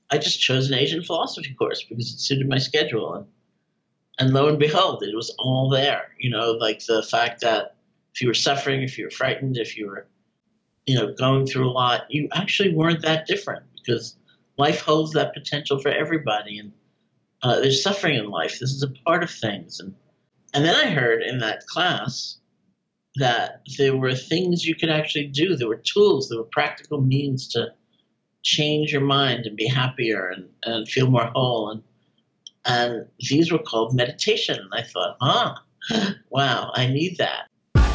I just chose an Asian philosophy course because it suited my schedule. And lo and behold, it was all there. Like the fact that if you were suffering, if you were frightened, if you were, going through a lot, you actually weren't that different because life holds that potential for everybody. And there's suffering in life. This is a part of things. And then I heard in that class that there were things you could actually do. There were tools, there were practical means to change your mind and be happier and feel more whole. And these were called meditation. And I thought, wow, I need that.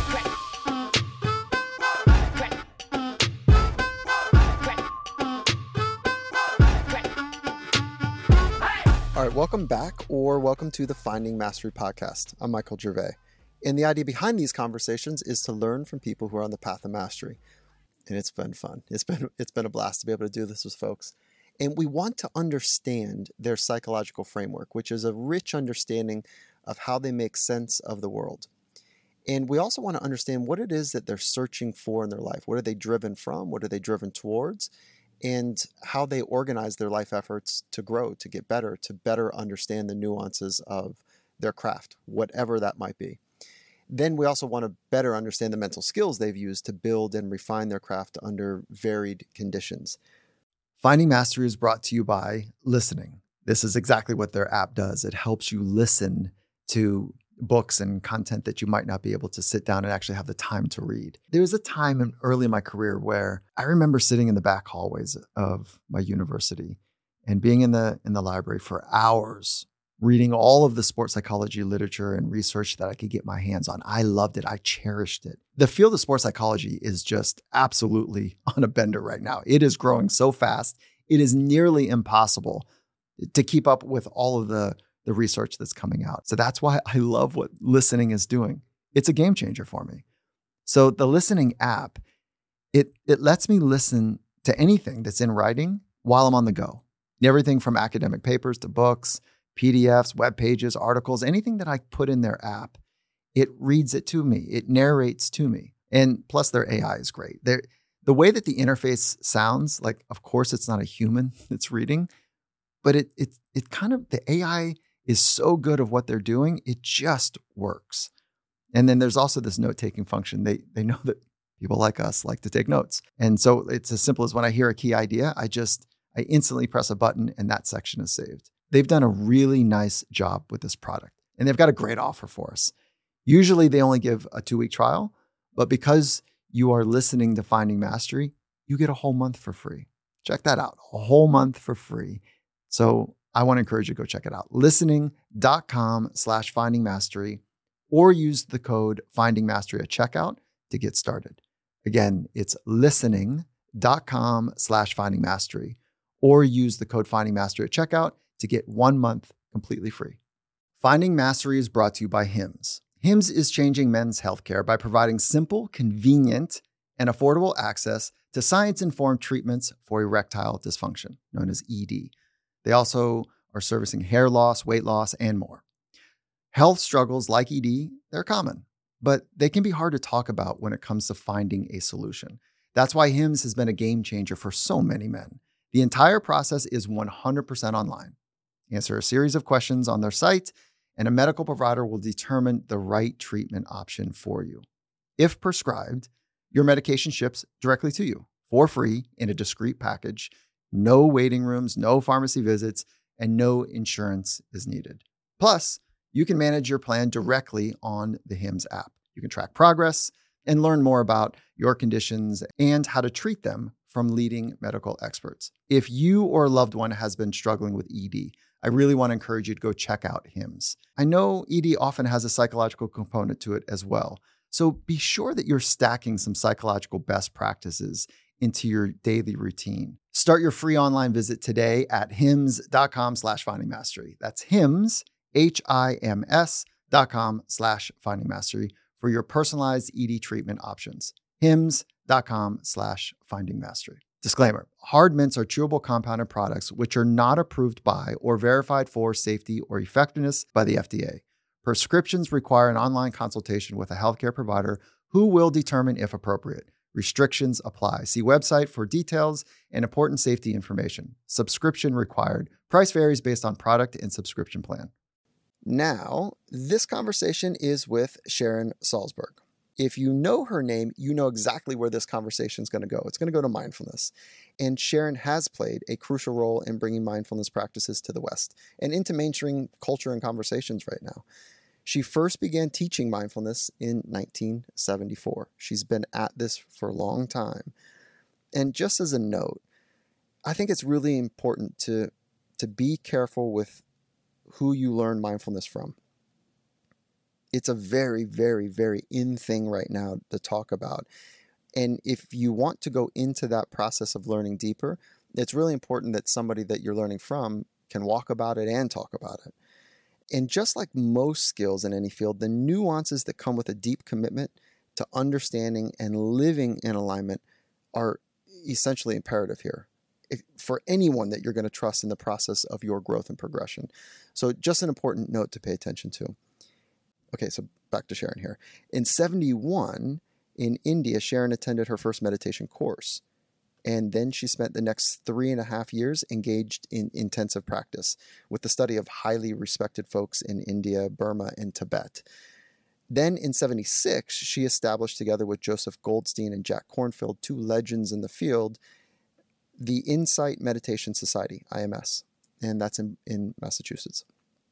All right, welcome back or welcome to the Finding Mastery podcast. I'm Michael Gervais. And the idea behind these conversations is to learn from people who are on the path of mastery. And it's been fun. It's been a blast to be able to do this with folks. And we want to understand their psychological framework, which is a rich understanding of how they make sense of the world. And we also want to understand what it is that they're searching for in their life. What are they driven from? What are they driven towards? And how they organize their life efforts to grow, to get better, to better understand the nuances of their craft, whatever that might be. Then we also want to better understand the mental skills they've used to build and refine their craft under varied conditions. Finding Mastery is brought to you by listening. This is exactly what their app does. It helps you listen to books and content that you might not be able to sit down and actually have the time to read. There was a time early in my career where I remember sitting in the back hallways of my university and being in the library for hours, reading all of the sports psychology literature and research that I could get my hands on. I loved it. I cherished it. The field of sports psychology is just absolutely on a bender right now. It is growing so fast. It is nearly impossible to keep up with all of the research that's coming out. So that's why I love what listening is doing. It's a game changer for me. So the listening app, it lets me listen to anything that's in writing while I'm on the go. Everything from academic papers to books, PDFs, web pages, articles, anything that I put in their app, it reads it to me. It narrates to me. And plus their AI is great. The way that the interface sounds, like, of course, it's not a human that's reading, but it kind of, the AI is so good of what they're doing, it just works. And then there's also this note-taking function. They know that people like us like to take notes. And so it's as simple as when I hear a key idea, I instantly press a button and that section is saved. They've done a really nice job with this product and they've got a great offer for us. Usually they only give a 2-week trial, but because you are listening to Finding Mastery, you get a whole month for free. Check that out, a whole month for free. So I want to encourage you to go check it out. Listening.com/findingmastery or use the code findingmastery at checkout to get started. Again, it's listening.com/findingmastery or use the code findingmastery at checkout to get 1 month completely free. Finding Mastery is brought to you by Hims. Hims is changing men's healthcare by providing simple, convenient, and affordable access to science-informed treatments for erectile dysfunction, known as ED. They also are servicing hair loss, weight loss, and more. Health struggles like ED, they're common, but they can be hard to talk about when it comes to finding a solution. That's why Hims has been a game changer for so many men. The entire process is 100% online. Answer a series of questions on their site, and a medical provider will determine the right treatment option for you. If prescribed, your medication ships directly to you for free in a discreet package. No waiting rooms, no pharmacy visits, and no insurance is needed. Plus, you can manage your plan directly on the Hims app. You can track progress and learn more about your conditions and how to treat them from leading medical experts. If you or a loved one has been struggling with ED, I really want to encourage you to go check out Hims. I know ED often has a psychological component to it as well. So be sure that you're stacking some psychological best practices into your daily routine. Start your free online visit today at hims.com/findingmastery. That's Hims, HIMS.com/findingmastery for your personalized ED treatment options. hims.com/findingmastery. Disclaimer: hard mints are chewable compounded products which are not approved by or verified for safety or effectiveness by the FDA. Prescriptions require an online consultation with a healthcare provider who will determine if appropriate. Restrictions apply. See website for details and important safety information. Subscription required. Price varies based on product and subscription plan. Now, this conversation is with Sharon Salzberg. If you know her name, you know exactly where this conversation is going to go. It's going to go to mindfulness. And Sharon has played a crucial role in bringing mindfulness practices to the West and into mainstream culture and conversations right now. She first began teaching mindfulness in 1974. She's been at this for a long time. And just as a note, I think it's really important to be careful with who you learn mindfulness from. It's a very, very, very in thing right now to talk about. And if you want to go into that process of learning deeper, it's really important that somebody that you're learning from can walk about it and talk about it. And just like most skills in any field, the nuances that come with a deep commitment to understanding and living in alignment are essentially imperative here for anyone that you're going to trust in the process of your growth and progression. So just an important note to pay attention to. Okay, so back to Sharon here. In 1971, in India, Sharon attended her first meditation course. And then she spent the next 3.5 years engaged in intensive practice with the study of highly respected folks in India, Burma, and Tibet. Then in 1976, she established together with Joseph Goldstein and Jack Kornfield, two legends in the field, the Insight Meditation Society, IMS, and that's in Massachusetts.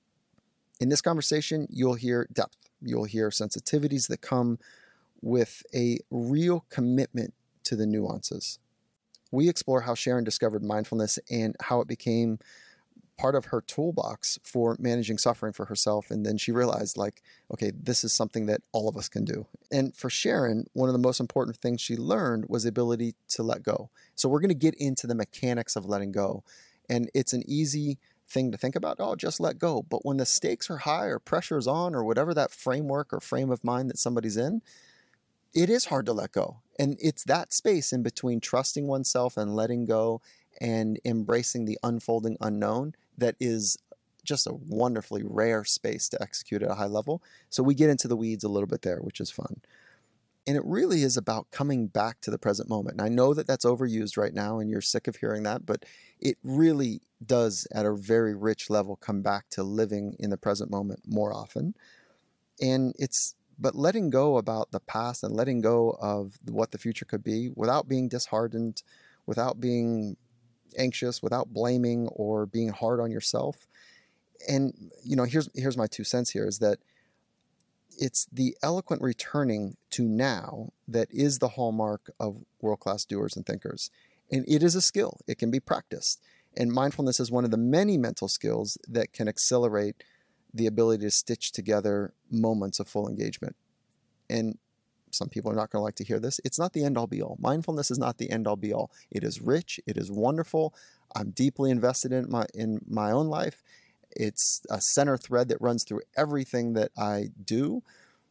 In this conversation, you'll hear depth. You'll hear sensitivities that come with a real commitment to the nuances. We explore how Sharon discovered mindfulness and how it became part of her toolbox for managing suffering for herself. And then she realized, okay, this is something that all of us can do. And for Sharon, one of the most important things she learned was the ability to let go. So we're going to get into the mechanics of letting go. And it's an easy thing to think about, just let go. But when the stakes are high or pressure is on or whatever that framework or frame of mind that somebody's in, it is hard to let go. And it's that space in between trusting oneself and letting go and embracing the unfolding unknown that is just a wonderfully rare space to execute at a high level. So we get into the weeds a little bit there, which is fun. And it really is about coming back to the present moment. And I know that that's overused right now and you're sick of hearing that, but it really does at a very rich level come back to living in the present moment more often. But letting go about the past and letting go of what the future could be without being disheartened, without being anxious, without blaming or being hard on yourself. And, here's my 2 cents here is that it's the eloquent returning to now that is the hallmark of world-class doers and thinkers. And it is a skill. It can be practiced. And mindfulness is one of the many mental skills that can accelerate the ability to stitch together moments of full engagement. And some people are not going to like to hear this. It's not the end all be all. Mindfulness is not the end all be all. It is rich. It is wonderful. I'm deeply invested in my own life. It's a center thread that runs through everything that I do.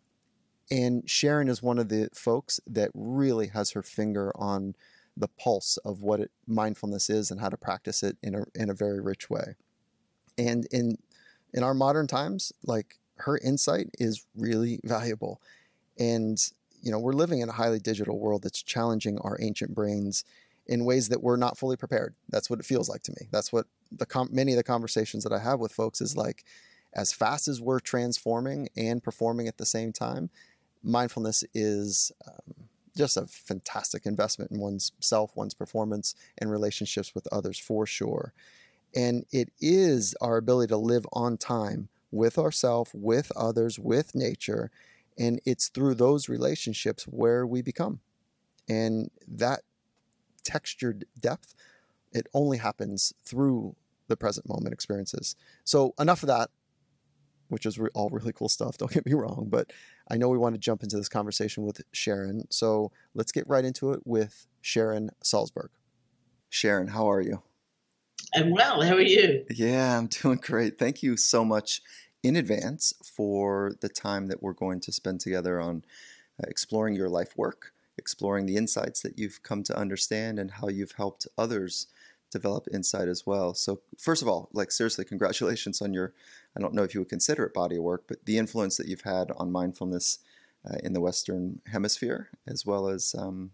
And Sharon is one of the folks that really has her finger on the pulse of what mindfulness is and how to practice it in a very rich way. And in our modern times, her insight is really valuable. And, we're living in a highly digital world that's challenging our ancient brains in ways that we're not fully prepared. That's what it feels like to me. That's what many of the conversations that I have with folks is as fast as we're transforming and performing at the same time, mindfulness is just a fantastic investment in one's self, one's performance, and relationships with others for sure. And it is our ability to live on time with ourselves, with others, with nature. And it's through those relationships where we become. And that textured depth, it only happens through the present moment experiences. So enough of that, which is all really cool stuff. Don't get me wrong, but I know we want to jump into this conversation with Sharon. So let's get right into it with Sharon Salzberg. Sharon, how are you? I'm well. How are you? Yeah, I'm doing great. Thank you so much in advance for the time that we're going to spend together on exploring your life work, exploring the insights that you've come to understand and how you've helped others develop insight as well. So first of all, seriously, congratulations on I don't know if you would consider it body of work, but the influence that you've had on mindfulness in the Western Hemisphere, as well as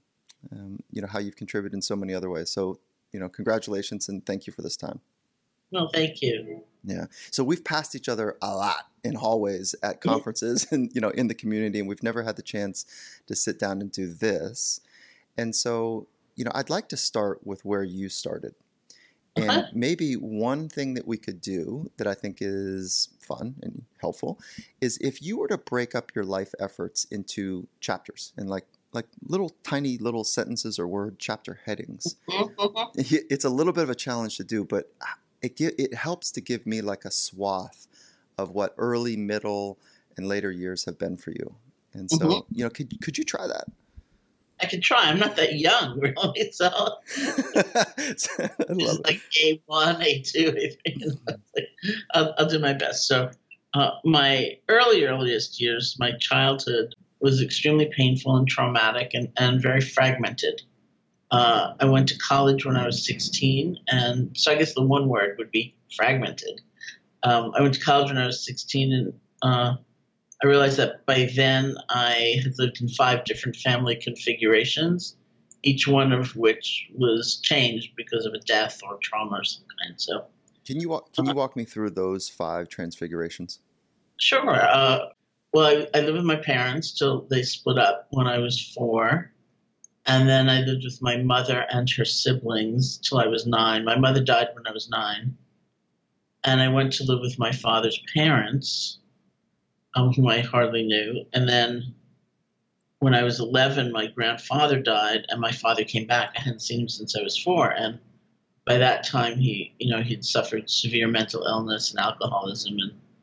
how you've contributed in so many other ways. So, congratulations and thank you for this time. No, thank you. Yeah. So we've passed each other a lot in hallways at conferences and, in the community, and we've never had the chance to sit down and do this. And so, I'd like to start with where you started. And maybe one thing that we could do that I think is fun and helpful is if you were to break up your life efforts into chapters and like little tiny little sentences or word chapter headings. It's a little bit of a challenge to do, but it helps to give me like a swath of what early, middle, and later years have been for you. And so, could you try that? I could try. I'm not that young, really. So it's like A1, A2, A3. I'll do my best. So my earliest years, my childhood was extremely painful and traumatic and very fragmented. I went to college when I was 16, and so I guess the one word would be fragmented. I went to college when I was 16, and I realized that by then I had lived in 5 different family configurations, each one of which was changed because of a death or trauma of some kind. So, can you walk me through those 5 transfigurations? Sure. Well, I lived with my parents till they split up when I was 4. And then I lived with my mother and her siblings till I was 9. My mother died when I was 9. And I went to live with my father's parents, whom I hardly knew. And then when I was 11, my grandfather died, and my father came back. I hadn't seen him since I was 4. And by that time, he'd suffered severe mental illness and alcoholism,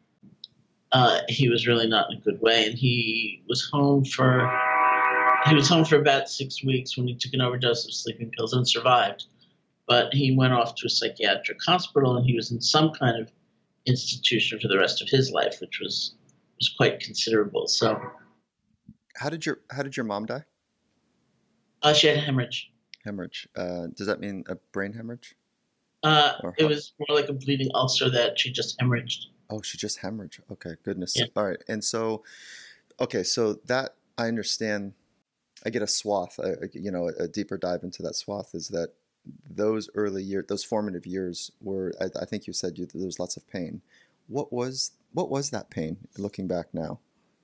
and he was really not in a good way. And he was home for about 6 weeks when he took an overdose of sleeping pills and survived. But he went off to a psychiatric hospital, and he was in some kind of institution for the rest of his life, which was quite considerable. So, how did your mom die? She had a hemorrhage. Hemorrhage. Does that mean a brain hemorrhage? It was more like a bleeding ulcer that she just hemorrhaged. Oh, she just hemorrhaged. Okay, goodness. Yeah. All right, and so, so that I understand. I get a swath. A deeper dive into that swath is that those early years, those formative years, were. I think you said there was lots of pain. What was that pain, looking back now?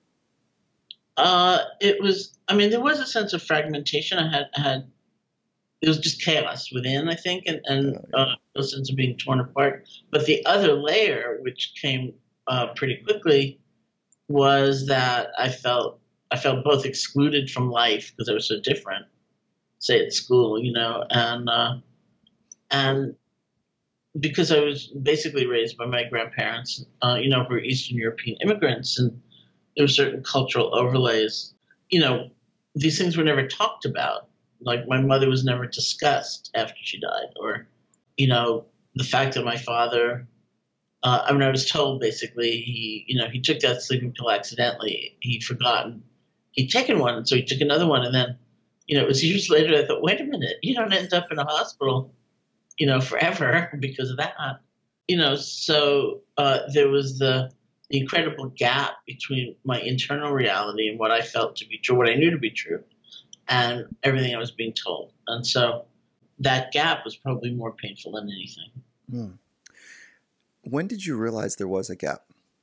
It was, there was a sense of fragmentation. It was just chaos within, I think, and a sense of being torn apart. But the other layer, which came pretty quickly, was that I felt both excluded from life because I was so different, say at school, and because I was basically raised by my grandparents, who were Eastern European immigrants, and there were certain cultural overlays. These things were never talked about. Like, my mother was never discussed after she died, or, the fact that my father, I was told basically he took that sleeping pill accidentally. He'd forgotten he'd taken one, and so he took another one, and then, it was years later I thought, wait a minute, you don't end up in a hospital, forever because of that. So there was the incredible gap between my internal reality and what I felt to be true, what I knew to be true, and everything I was being told. And so that gap was probably more painful than anything. When did you realize there was a gap?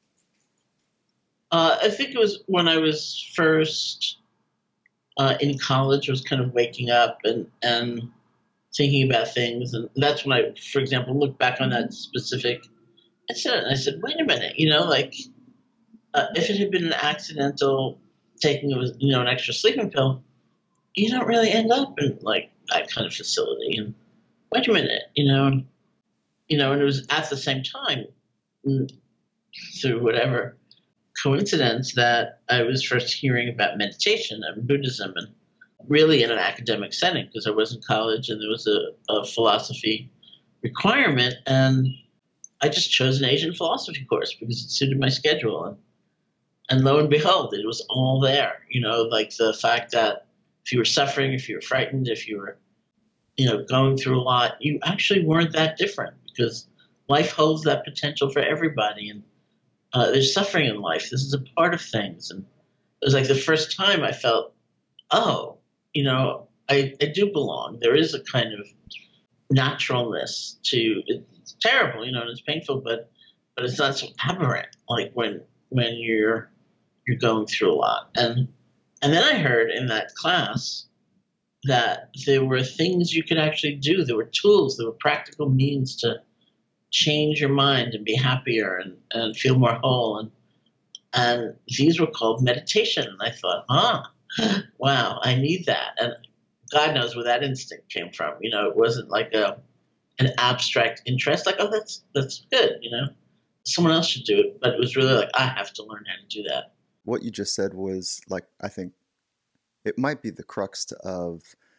I think it was when I was first in college. I was kind of waking up and thinking about things. And that's when I, for example, looked back on that specific incident and I said, wait a minute, if it had been an accidental taking of, an extra sleeping pill, you don't really end up in like that kind of facility. And wait a minute, and it was at the same time, through whatever coincidence, that I was first hearing about meditation and Buddhism, and really in an academic setting, because I was in college and there was a philosophy requirement, and I just chose an Asian philosophy course because it suited my schedule. And lo and behold, it was all there, like the fact that if you were suffering, if you were frightened, if you were, going through a lot, you actually weren't that different, because life holds that potential for everybody. And there's suffering in life. This is a part of things. And it was like the first time I felt, I do belong. There is a kind of naturalness to it's terrible, and it's painful, but it's not so aberrant like when you're going through a lot. And then I heard in that class that there were things you could actually do. There were tools, there were practical means to change your mind and be happier and feel more whole. And these were called meditation. And I thought, wow, I need that. And God knows where that instinct came from. It wasn't like an abstract interest, like, oh, that's good, someone else should do it. But it was really like, I have to learn how to do that. What you just said was, like, I think it might be the crux of,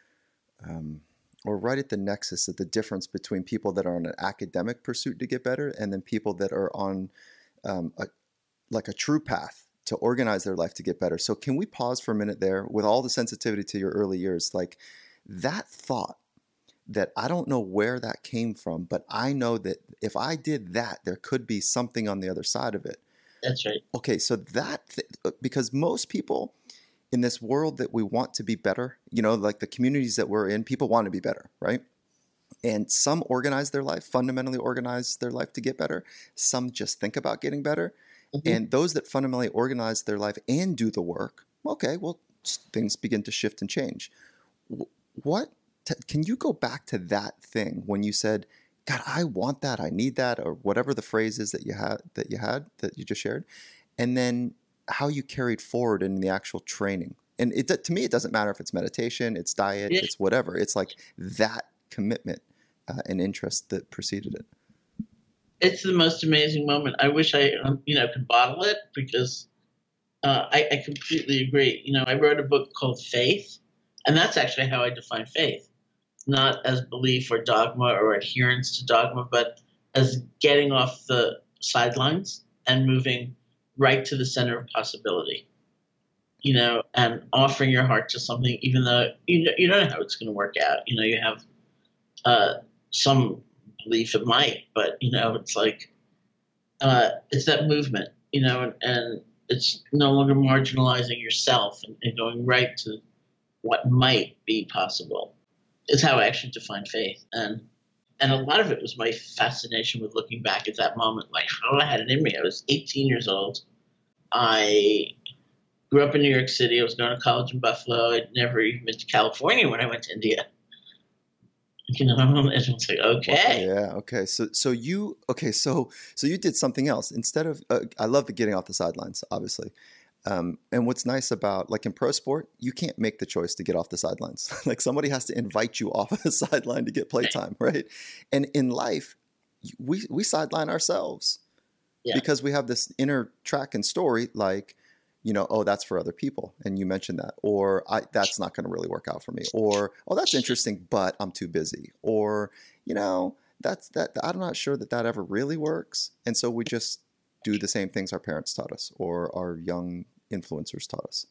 or right at the nexus of the difference between people that are on an academic pursuit to get better and then people that are on a true path to organize their life to get better. So can we pause for a minute there with all the sensitivity to your early years? Like that thought that I don't know where that came from, but I know that if I did that, there could be something on the other side of it. That's right. Okay, so because most people in this world that we want to be better, like the communities that we're in, people want to be better, right? And some organize their life, fundamentally organize their life to get better. Some just think about getting better. Mm-hmm. And those that fundamentally organize their life and do the work, okay, well, things begin to shift and change. Can you go back to that thing when you said, God, I want that, I need that, or whatever the phrase is that you just shared, and then how you carried forward in the actual training. And to me, it doesn't matter if it's meditation, it's diet, it's whatever. It's like that commitment and interest that preceded it. It's the most amazing moment. I wish I, could bottle it because I completely agree. I wrote a book called Faith, and that's actually how I define faith. Not as belief or dogma or adherence to dogma, but as getting off the sidelines and moving right to the center of possibility, and offering your heart to something, even though you don't know how it's going to work out. You have some belief it might, but, it's like it's that movement, and it's no longer marginalizing yourself and going right to what might be possible. It's how I actually define faith. And a lot of it was my fascination with looking back at that moment, like, I had it in me. I was 18 years old. I grew up in New York City. I was going to college in Buffalo. I'd never even been to California when I went to India. And it's like, okay. Yeah. Okay. So you did something else instead of, I love the getting off the sidelines, obviously. And what's nice about, like in pro sport, you can't make the choice to get off the sidelines. Like somebody has to invite you off of the sideline to get playtime, right? And in life, we sideline ourselves because we have this inner track and story, like, oh, that's for other people. And you mentioned that, or that's not going to really work out for me, or, oh, that's interesting, but I'm too busy, or, that's that. I'm not sure that ever really works. And so we just do the same things our parents taught us or our young influencers taught us.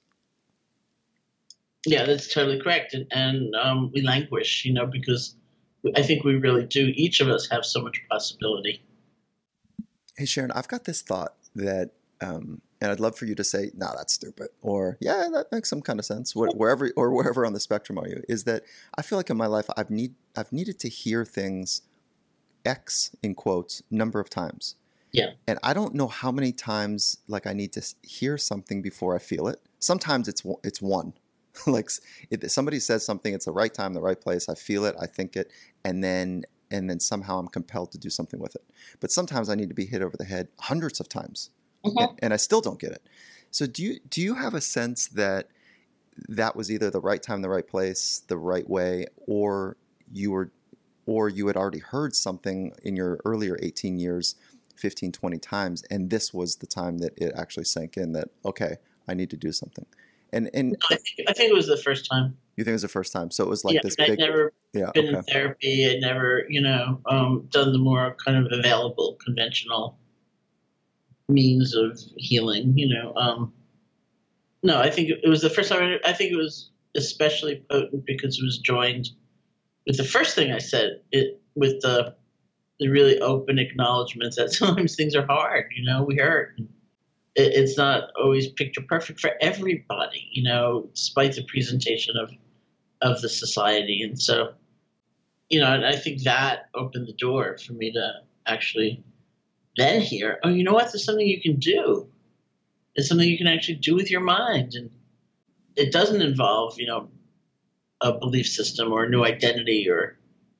Yeah, that's totally correct. And we languish, because I think we really do. Each of us have so much possibility. Hey, Sharon, I've got this thought that, and I'd love for you to say, no, that's stupid. Or, yeah, that makes some kind of sense. Wherever on the spectrum are you, is that I feel like in my life, I've needed to hear things, X in quotes, number of times. Yeah. And I don't know how many times like I need to hear something before I feel it. Sometimes it's one. Like if somebody says something, it's the right time, the right place. I feel it, I think it, and then somehow I'm compelled to do something with it. But sometimes I need to be hit over the head hundreds of times, and I still don't get it. So do you have a sense that was either the right time, the right place, the right way, or you had already heard something in your earlier 18 years 15, 20 times, and this was the time that it actually sank in that, okay, I need to do something. And I think it was the first time. You think it was the first time? So it was like this big... I'd never been in therapy. I'd never, done the more kind of available, conventional means of healing, No, I think it was the first time. I think it was especially potent because it was joined with the first thing I said, with the really open acknowledgement that sometimes things are hard, we hurt. It's not always picture perfect for everybody, despite the presentation of of the society. And so, and I think that opened the door for me to actually then hear, oh, you know what? There's something you can do. There's something you can actually do with your mind. And it doesn't involve, a belief system or a new identity or,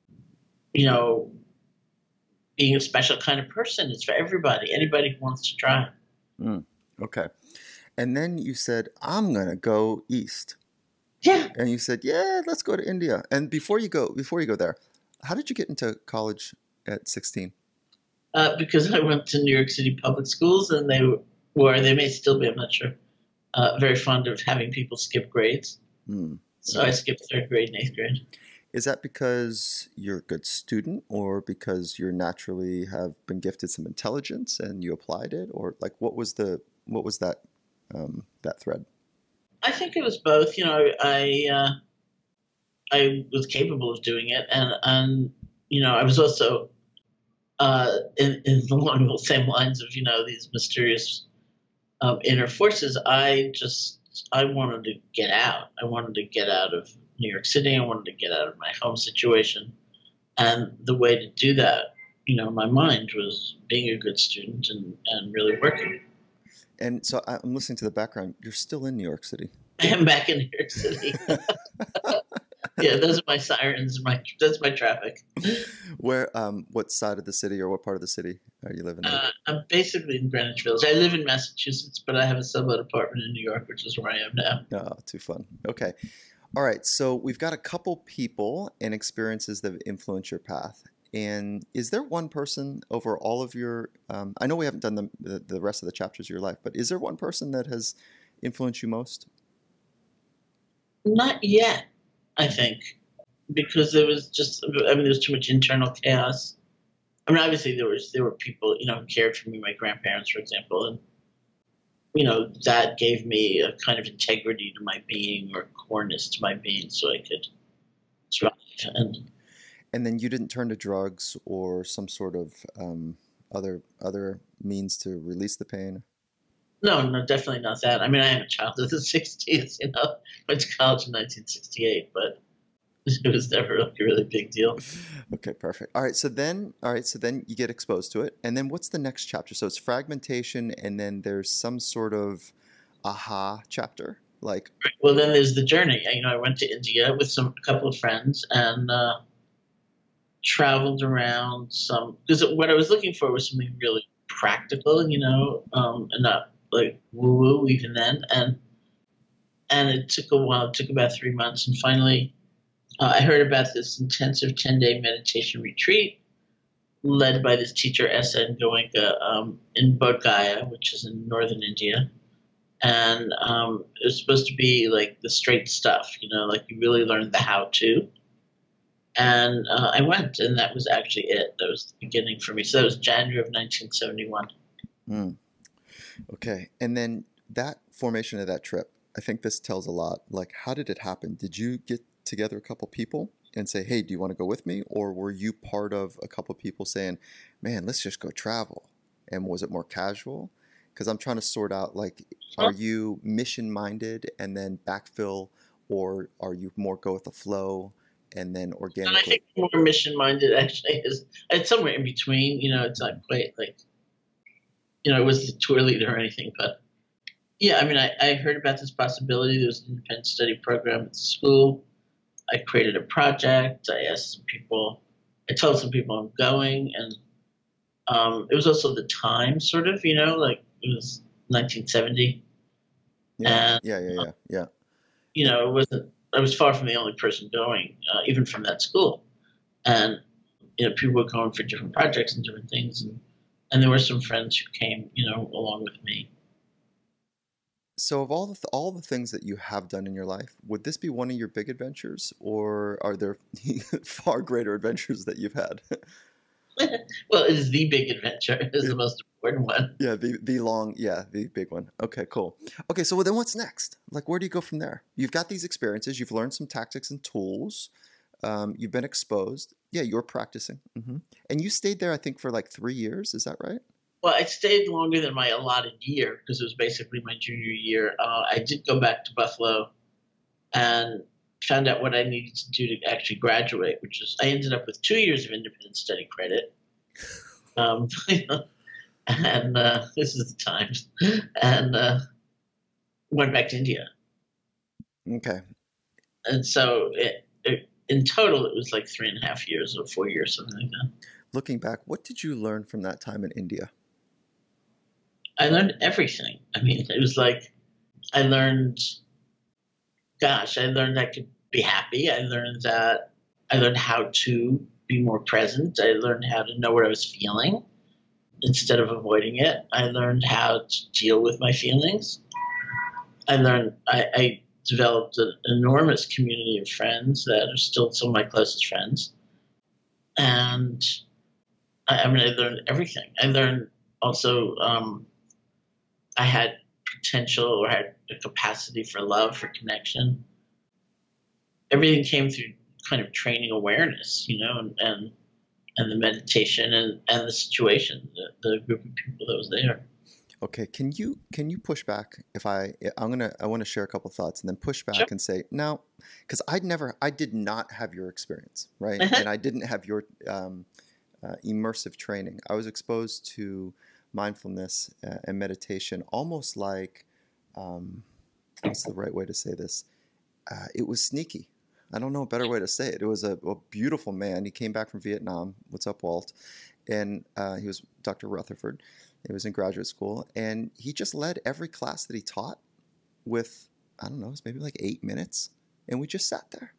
being a special kind of person. It's for everybody, anybody who wants to try. Okay. And then you said, I'm going to go east. Yeah. And you said, yeah, let's go to India. And before you go there, how did you get into college at 16? Because I went to New York City public schools, and they may still be, I'm not sure, very fond of having people skip grades. So I skipped 3rd grade and 8th grade. Is that because you're a good student, or because you naturally have been gifted some intelligence and you applied it, or like what was that thread? I think it was both. I was capable of doing it, and I was also along the same lines of these mysterious inner forces. I wanted to get out. I wanted to get out of New York City. I wanted to get out of my home situation, and the way to do that, my mind, was being a good student and really working. And so I'm listening to the background. You're still in New York City. I am back in New York City. Yeah, those are my sirens. That's my traffic. Where? What side of the city, or what part of the city are you living in? I'm basically in Greenwich Village. I live in Massachusetts, but I have a sublet apartment in New York, which is where I am now. Oh, too fun. Okay. All right. So we've got a couple people and experiences that have influenced your path. And is there one person over all of your, I know we haven't done the rest of the chapters of your life, but is there one person that has influenced you most? Not yet, I think, because there was too much internal chaos. I mean, obviously there were people, who cared for me, my grandparents, for example, and, that gave me a kind of integrity to my being, or coreness to my being, so I could thrive. And then you didn't turn to drugs or some sort of other means to release the pain? No, definitely not that. I mean, I am a child of the 60s, went to college in 1968, but it was never like a really big deal. Okay, perfect. All right, so then you get exposed to it, and then what's the next chapter? So it's fragmentation, and then there's some sort of aha chapter, like. Well, then there's the journey. I went to India with a couple of friends and traveled around because what I was looking for was something really practical, and not like woo-woo even then, and it took a while. It took about 3 months, and finally I heard about this intensive 10-day meditation retreat led by this teacher, S.N. Goenka, in Bodh Gaya, which is in northern India. And it was supposed to be like the straight stuff, like you really learned the how-to. And I went, and that was actually it. That was the beginning for me. So that was January of 1971. Okay. And then that formation of that trip, I think this tells a lot. Like, how did it happen? Did you get together a couple people and say, hey, do you want to go with me? Or were you part of a couple people saying, man, let's just go travel? And was it more casual? Because I'm trying to sort out, like, are you mission-minded and then backfill, or are you more go with the flow and then organically? And I think more mission-minded actually it's somewhere in between. It's not quite like, it wasn't a tour leader or anything, but yeah, I mean, I heard about this possibility. There was an independent study program at the school. I created a project. I asked some people. I told some people I'm going, and it was also the time, sort of, like it was 1970. Yeah. It wasn't. I was far from the only person going, even from that school, and people were going for different projects and different things, and there were some friends who came, along with me. So of all the things that you have done in your life, would this be one of your big adventures, or are there far greater adventures that you've had? Well, it is the big adventure. It is the most important one. Yeah, the big one. Okay, cool. Okay, so then what's next? Like, where do you go from there? You've got these experiences. You've learned some tactics and tools. You've been exposed. Yeah, you're practicing. Mm-hmm. And you stayed there, I think, for like 3 years. Is that right? Well, I stayed longer than my allotted year because it was basically my junior year. I did go back to Buffalo, and found out what I needed to do to actually graduate, which is I ended up with 2 years of independent study credit. And this is the times, and went back to India. Okay. And so in total, it was like 3.5 years or 4 years, something like that. Looking back, what did you learn from that time in India? I learned everything. I mean, it was like I learned I could be happy. I learned how to be more present. I learned how to know what I was feeling instead of avoiding it. I learned how to deal with my feelings. I developed an enormous community of friends that are still some of my closest friends. And I learned everything. I learned also I had potential or had a capacity for love, for connection. Everything came through kind of training awareness, and the meditation and the situation, the group of people that was there. Okay, can you push back if I want to share a couple thoughts and then push back Sure. and say no, because I did not have your experience, right? Uh-huh. And I didn't have your immersive training. I was exposed to mindfulness and meditation almost like what's the right way to say this? It was sneaky. I don't know a better way to say it. It was a beautiful man. He came back from Vietnam. What's up, Walt? And he was Dr. Rutherford. He was in graduate school, and he just led every class that he taught with, I don't know, it was maybe like 8 minutes, and we just sat there.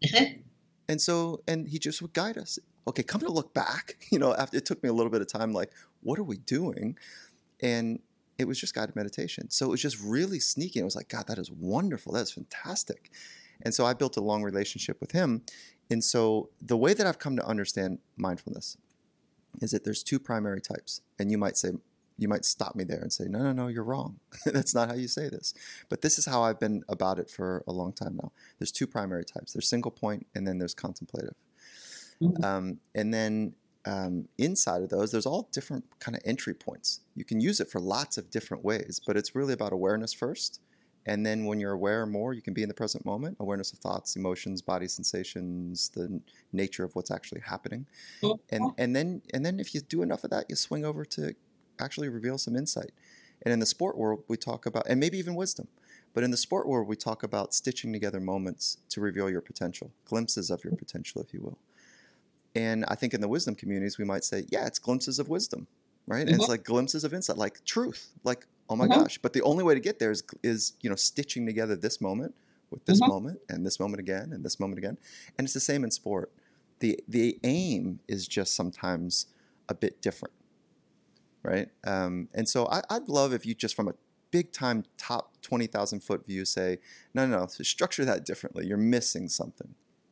And he just would guide us. Okay, come to look back, after it took me a little bit of time, like, what are we doing? And it was just guided meditation. So it was just really sneaky. It was like, God, that is wonderful. That is fantastic. And so I built a long relationship with him. And so the way that I've come to understand mindfulness is that there's 2 primary types. And you might stop me there and say, no, you're wrong. That's not how you say this. But this is how I've been about it for a long time now. There's 2 primary types. There's single point, and then there's contemplative. Mm-hmm. And then inside of those, there's all different kind of entry points. You can use it for lots of different ways, but it's really about awareness first. And then when you're aware more, you can be in the present moment, awareness of thoughts, emotions, body sensations, the nature of what's actually happening. And then if you do enough of that, you swing over to actually reveal some insight. And in the sport world, we talk about, and maybe even wisdom, but in the sport world, we talk about stitching together moments to reveal your potential, glimpses of your potential, if you will. And I think in the wisdom communities, we might say, yeah, it's glimpses of wisdom, right? Mm-hmm. And it's like glimpses of insight, like truth, like, oh my gosh. But the only way to get there is stitching together this moment with this moment and this moment again and this moment again. And it's the same in sport. The aim is just sometimes a bit different, right? And so I'd love if you just from a big time top 20,000 foot view say, no, structure that differently. You're missing something.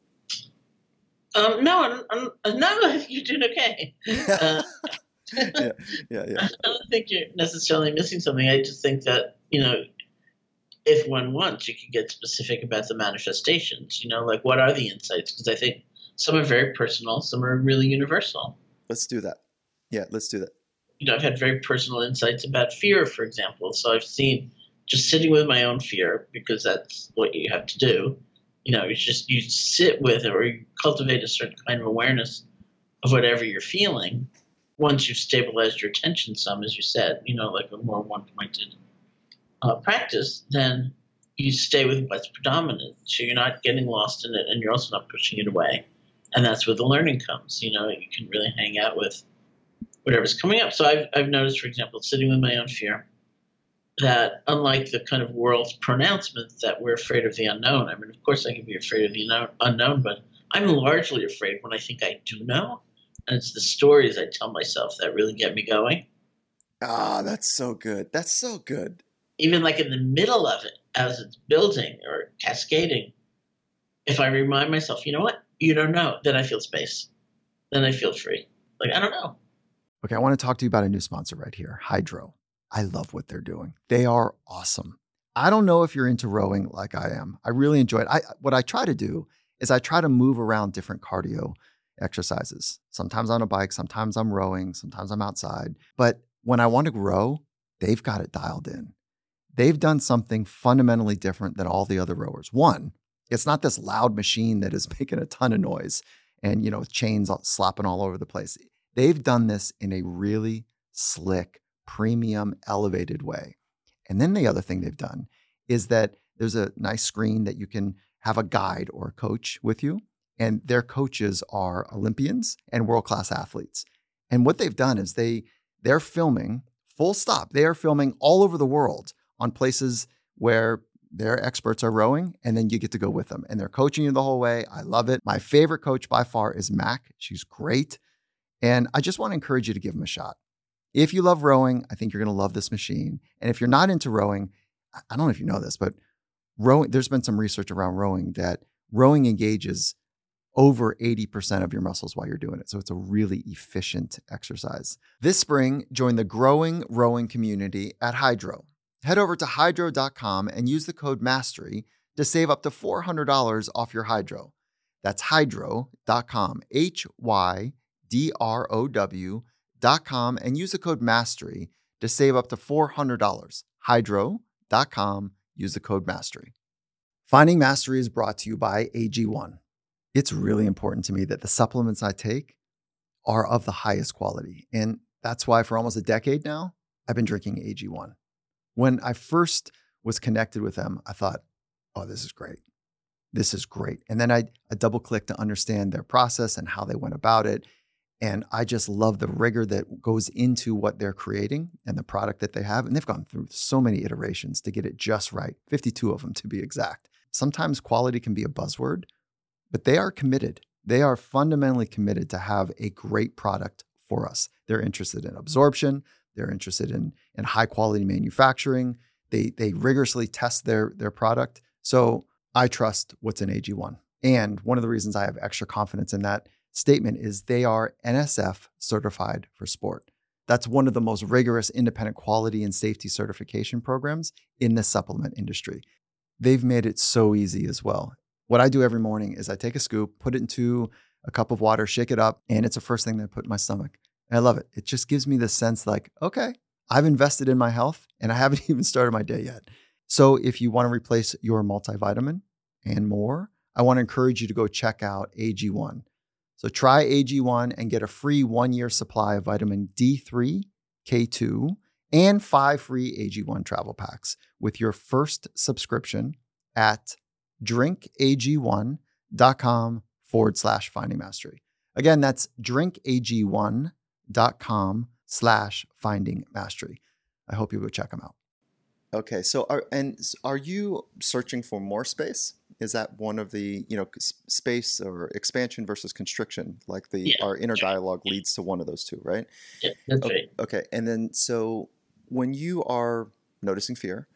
No, you're doing okay. Yeah. I don't think you're necessarily missing something. I just think that, if one wants, you can get specific about the manifestations, like what are the insights? Because I think some are very personal, some are really universal. Let's do that. Yeah, let's do that. I've had very personal insights about fear, for example. So I've seen just sitting with my own fear, because that's what you have to do. You sit with it, or you cultivate a certain kind of awareness of whatever you're feeling. Once you've stabilized your attention some, as you said, like a more one-pointed practice, then you stay with what's predominant. So you're not getting lost in it, and you're also not pushing it away. And that's where the learning comes. You can really hang out with whatever's coming up. So I've noticed, for example, sitting with my own fear, that unlike the kind of world's pronouncement that we're afraid of the unknown, I mean, of course I can be afraid of the unknown, but I'm largely afraid when I think I do know. And it's the stories I tell myself that really get me going. Ah, that's so good. That's so good. Even like in the middle of it, as it's building or cascading, if I remind myself, you know what? You don't know, then I feel space. Then I feel free. Like, I don't know. Okay, I want to talk to you about a new sponsor right here, Hydrow. I love what they're doing. They are awesome. I don't know if you're into rowing like I am. I really enjoy it. What I try to do is I try to move around different cardio exercises. Sometimes on a bike, sometimes I'm rowing, sometimes I'm outside. But when I want to row, they've got it dialed in. They've done something fundamentally different than all the other rowers. One, It's not this loud machine that is making a ton of noise and, with chains slapping all over the place. They've done this in a really slick, premium, elevated way. And then the other thing they've done is that there's a nice screen that you can have a guide or a coach with you. And their coaches are Olympians and world-class athletes. And what they've done is they're filming, full stop. They are filming all over the world on places where their experts are rowing, and then you get to go with them. And they're coaching you the whole way. I love it. My favorite coach by far is Mac. She's great. And I just want to encourage you to give them a shot. If you love rowing, I think you're going to love this machine. And if you're not into rowing, I don't know if you know this, but rowing, there's been some research around rowing that rowing engages over 80% of your muscles while you're doing it. So it's a really efficient exercise. This spring, join the growing rowing community at Hydrow. Head over to hydrow.com and use the code MASTERY to save up to $400 off your Hydrow. That's hydrow.com, HYDROW.com, and use the code MASTERY to save up to $400. Hydrow.com, use the code MASTERY. Finding Mastery is brought to you by AG1. It's really important to me that the supplements I take are of the highest quality. And that's why for almost a decade now, I've been drinking AG1. When I first was connected with them, I thought, oh, this is great. This is great. And then I double-clicked to understand their process and how they went about it. And I just love the rigor that goes into what they're creating and the product that they have. And they've gone through so many iterations to get it just right, 52 of them to be exact. Sometimes quality can be a buzzword, but they are committed. They are fundamentally committed to have a great product for us. They're interested in absorption. They're interested in high quality manufacturing. They rigorously test their product. So I trust what's in AG1. And one of the reasons I have extra confidence in that statement is they are NSF certified for sport. That's one of the most rigorous independent quality and safety certification programs in the supplement industry. They've made it so easy as well. What I do every morning is I take a scoop, put it into a cup of water, shake it up, and it's the first thing that I put in my stomach. And I love it. It just gives me this sense like, okay, I've invested in my health and I haven't even started my day yet. So if you want to replace your multivitamin and more, I want to encourage you to go check out AG1. So try AG1 and get a free 1-year supply of vitamin D3, K2, and 5 free AG1 travel packs with your first subscription at drinkag1.com/finding mastery. Again, that's drinkag1.com/finding mastery. I hope you go check them out. Okay, so are you searching for more space? Is that one of the, space or expansion versus constriction? Like our inner dialogue leads to one of those two, right? Yeah, that's right. Okay, and then so when you are noticing fear,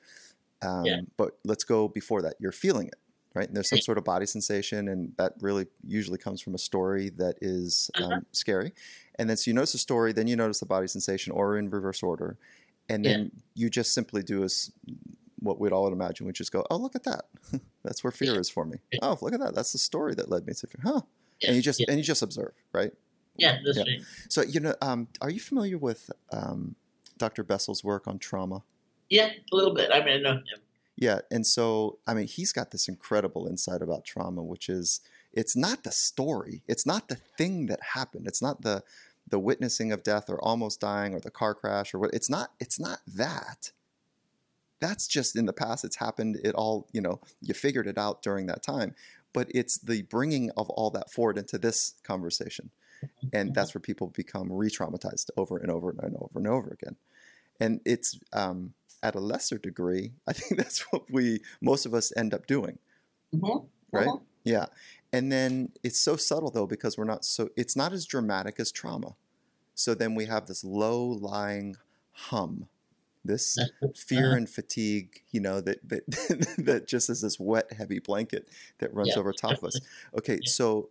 but let's go before that, you're feeling it, right? And there's some sort of body sensation, and that really usually comes from a story that is scary. And then so you notice the story, then you notice the body sensation, or in reverse order. And then you just simply do what we'd all imagine, which is go, oh, look at that. That's where fear is for me. Oh, look at that. That's the story that led me to fear. Huh. And you just observe, right? Yeah, that's right. So, are you familiar with Dr. Bessel's work on trauma? Yeah, a little bit. I know him. Yeah. And so, he's got this incredible insight about trauma, which is it's not the story. It's not the thing that happened. It's not the witnessing of death or almost dying or the car crash or what. It's not that. That's just in the past. It's happened. It all, you figured it out during that time. But it's the bringing of all that forward into this conversation. And that's where people become re-traumatized over and over and over and over again. And it's at a lesser degree, I think that's what most of us end up doing. Mm-hmm. Right? Mm-hmm. Yeah. And then it's so subtle though, because it's not as dramatic as trauma. So then we have this low-lying hum, this fear and fatigue, that just is this wet, heavy blanket that runs over top of us. Okay, so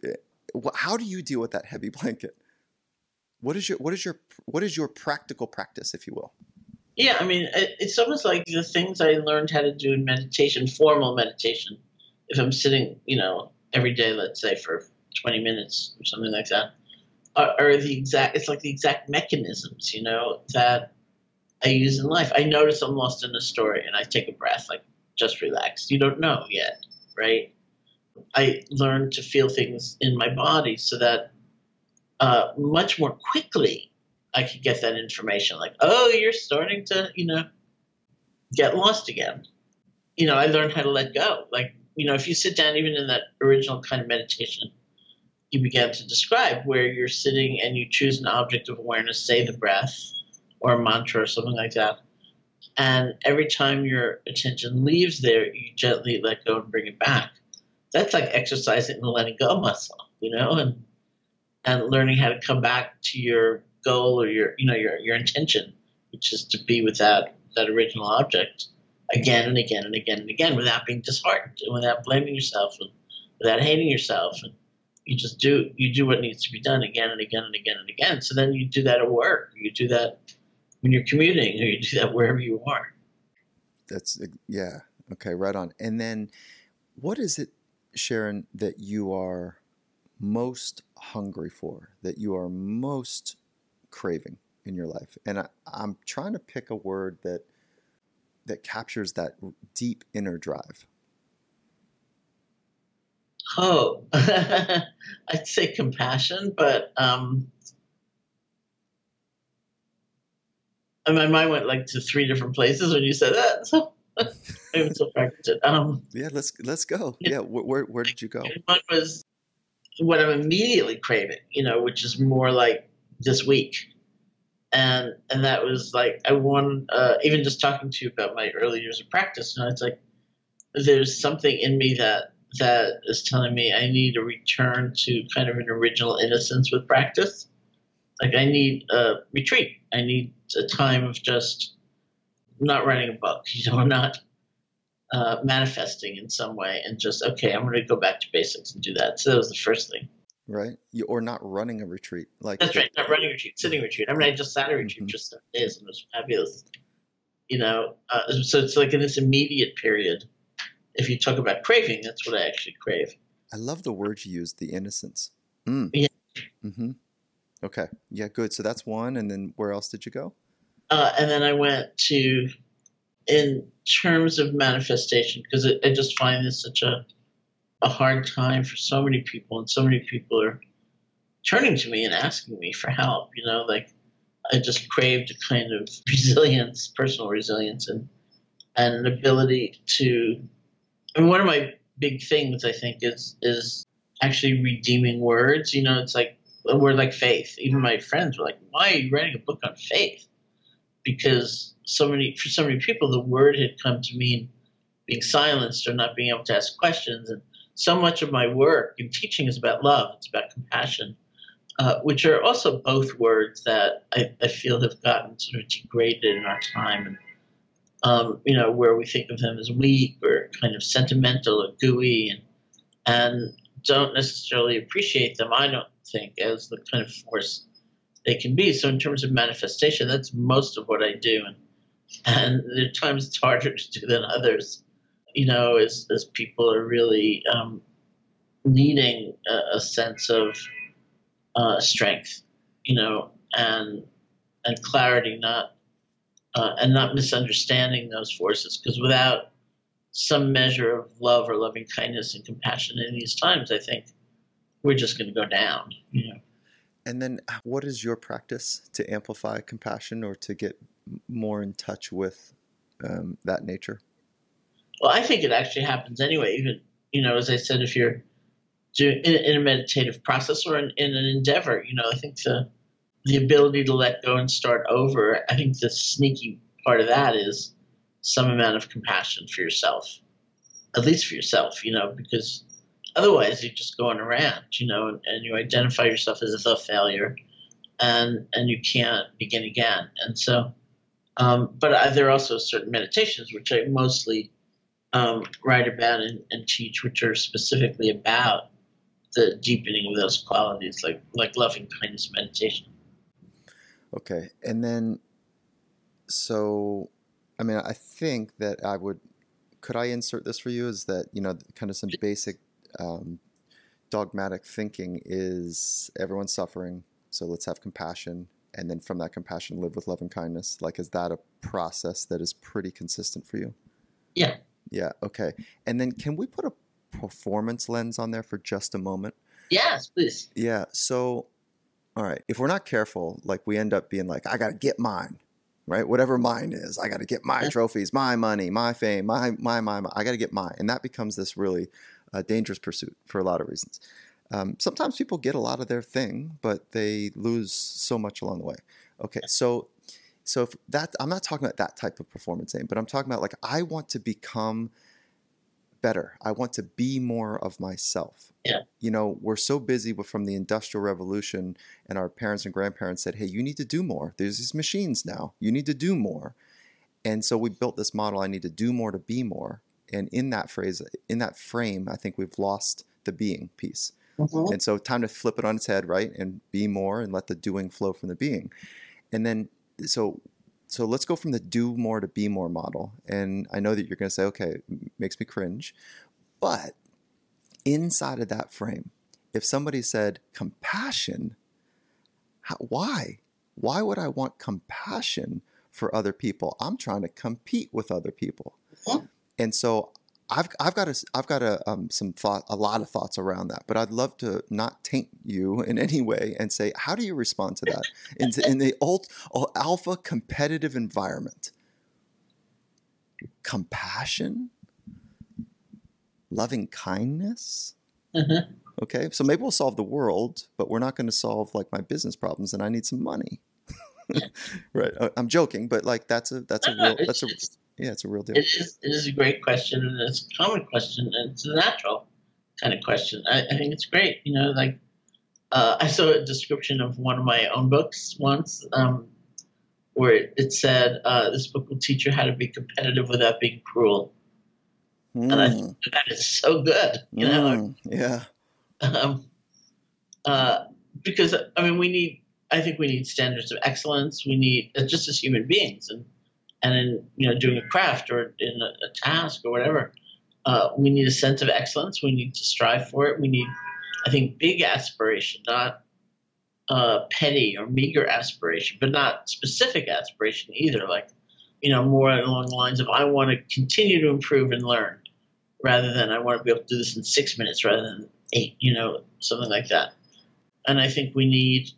how do you deal with that heavy blanket? What is your practical practice, if you will? Yeah, it's almost like the things I learned how to do in meditation, formal meditation. If I'm sitting, every day, let's say for 20 minutes or something like that, are it's like the exact mechanisms, that I use in life. I notice I'm lost in a story and I take a breath, like just relax. You don't know yet, right? I learned to feel things in my body so that much more quickly I could get that information. Like, oh, you're starting to, get lost again. I learned how to let go. Like, if you sit down, even in that original kind of meditation you began to describe, where you're sitting and you choose an object of awareness, say the breath or a mantra or something like that. And every time your attention leaves there, you gently let go and bring it back. That's like exercising the letting go muscle, and learning how to come back to your goal or your intention, which is to be with that original object again and again and again and again, without being disheartened and without blaming yourself and without hating yourself. And you do what needs to be done again and again and again and again. So then you do that at work, you do that when you're commuting, or you do that wherever you are. Yeah. Okay. Right on. And then what is it, Sharon, that you are most hungry for, that you are most craving in your life? And I'm trying to pick a word that captures that deep inner drive. Oh, I'd say compassion, but and my mind went like to 3 different places when you said that. So I'm so fragmented. Yeah, let's go. Yeah, where did you go? One was what I'm immediately craving, which is more like this week, and that was like I want even just talking to you about my early years of practice. It's like there's something in me that is telling me I need a return to kind of an original innocence with practice. Like I need a retreat. I need a time of just not writing a book, not manifesting in some way, and just, okay, I'm going to go back to basics and do that. So that was the first thing. Right. Or not running a retreat. That's right. Not running a retreat, sitting retreat. I mean, I just sat a retreat just 7 days and it was fabulous. So it's like in this immediate period, if you talk about craving, that's what I actually crave. I love the word you used, the innocence. Yeah. Mm-hmm. Okay. Yeah, good. So that's one. And then where else did you go? And then I went to, in terms of manifestation, because I just find this such a hard time for so many people, and so many people are turning to me and asking me for help. Like I just craved a kind of resilience, personal resilience, and an ability to. I mean, one of my big things I think is actually redeeming words. It's like a word like faith. Even my friends were like, "Why are you writing a book on faith?" Because for so many people, the word had come to mean being silenced or not being able to ask questions. And so much of my work in teaching is about love. It's about compassion, which are also both words that I feel have gotten sort of degraded in our time. And, where we think of them as weak or kind of sentimental or gooey and don't necessarily appreciate them, I don't think, as the kind of force they can be. So in terms of manifestation, that's most of what I do. And there are times it's harder to do than others, as people are really needing a sense of strength, and clarity, and not misunderstanding those forces. Because without some measure of love or loving kindness and compassion in these times, I think we're just going to go down, And then what is your practice to amplify compassion or to get more in touch with that nature? Well, I think it actually happens anyway. Even, as I said, if you're doing in a meditative process or in an endeavor, I think the ability to let go and start over, I think the sneaky part of that is some amount of compassion for yourself, at least for yourself, because otherwise you're just going around, and you identify yourself as a failure and you can't begin again. And so, but there are also certain meditations, which I mostly write about and teach, which are specifically about the deepening of those qualities, like loving kindness meditation. Okay. And then, so, I mean, I think that could I insert this for you? Is that, kind of some basic dogmatic thinking is everyone's suffering, so let's have compassion. And then from that compassion, live with love and kindness. Like, is that a process that is pretty consistent for you? Yeah. Yeah. Okay. And then can we put performance lens on there for just a moment? Yes, please. Yeah. So, all right, if we're not careful, like we end up being like, I got to get mine, right? Whatever mine is, I got to get my trophies, my money, my fame, my, I got to get mine. And that becomes this really dangerous pursuit for a lot of reasons. Sometimes people get a lot of their thing, but they lose so much along the way. Okay, so if that, I'm not talking about that type of performance aim, but I'm talking about like, I want to become better. I want to be more of myself. Yeah. You know, we're so busy from the Industrial Revolution, and our parents and grandparents said, hey, you need to do more. There's these machines now. You need to do more. And so we built this model, I need to do more to be more. And in that phrase, in that frame, I think we've lost the being piece. Mm-hmm. And so time to flip it on its head, right? And be more and let the doing flow from the being. And then, so let's go from the do more to be more model. And I know that you're going to say, okay, it makes me cringe. But inside of that frame, if somebody said compassion, why? Why would I want compassion for other people? I'm trying to compete with other people. Mm-hmm. And so I've got a lot of thoughts around that, but I'd love to not taint you in any way and say, how do you respond to that in the alpha competitive environment? Compassion, loving kindness. Mm-hmm. Okay, so maybe we'll solve the world, but we're not going to solve like my business problems, and I need some money. Right? I'm joking, but like it's a real deal. It is a great question, and it's a common question, and it's a natural kind of question. I think it's great. You know, like I saw a description of one of my own books once, where it said, "This book will teach you how to be competitive without being cruel." And I think that is so good. You know, yeah. Because I mean, I think we need standards of excellence. We need just as human beings, and in doing a craft or in a task or whatever, we need a sense of excellence. We need to strive for it. We need, I think, big aspiration, not petty or meager aspiration, but not specific aspiration either. Like, more along the lines of I want to continue to improve and learn, rather than I want to be able to do this in 6 minutes rather than 8. Something like that. And I think we need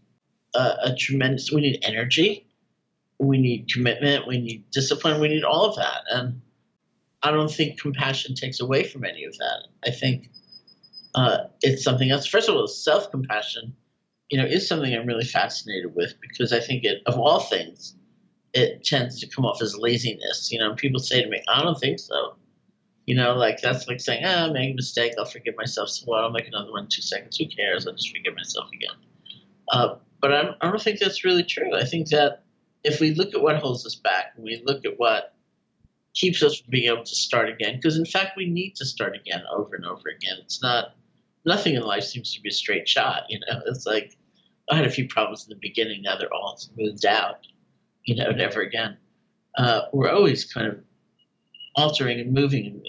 we need energy. We need commitment, we need discipline, we need all of that. And I don't think compassion takes away from any of that. I think it's something else. First of all, self-compassion, is something I'm really fascinated with, because I think of all things, it tends to come off as laziness. People say to me, I don't think so. Like that's like saying, I made a mistake, I'll forgive myself. So what, I'll make another one in 2 seconds. Who cares? I'll just forgive myself again. But I don't think that's really true. I think that if we look at what holds us back, and we look at what keeps us from being able to start again, because in fact we need to start again over and over again. Nothing in life seems to be a straight shot. It's like I had a few problems in the beginning. Now they're all smoothed out. Never again. We're always kind of altering and moving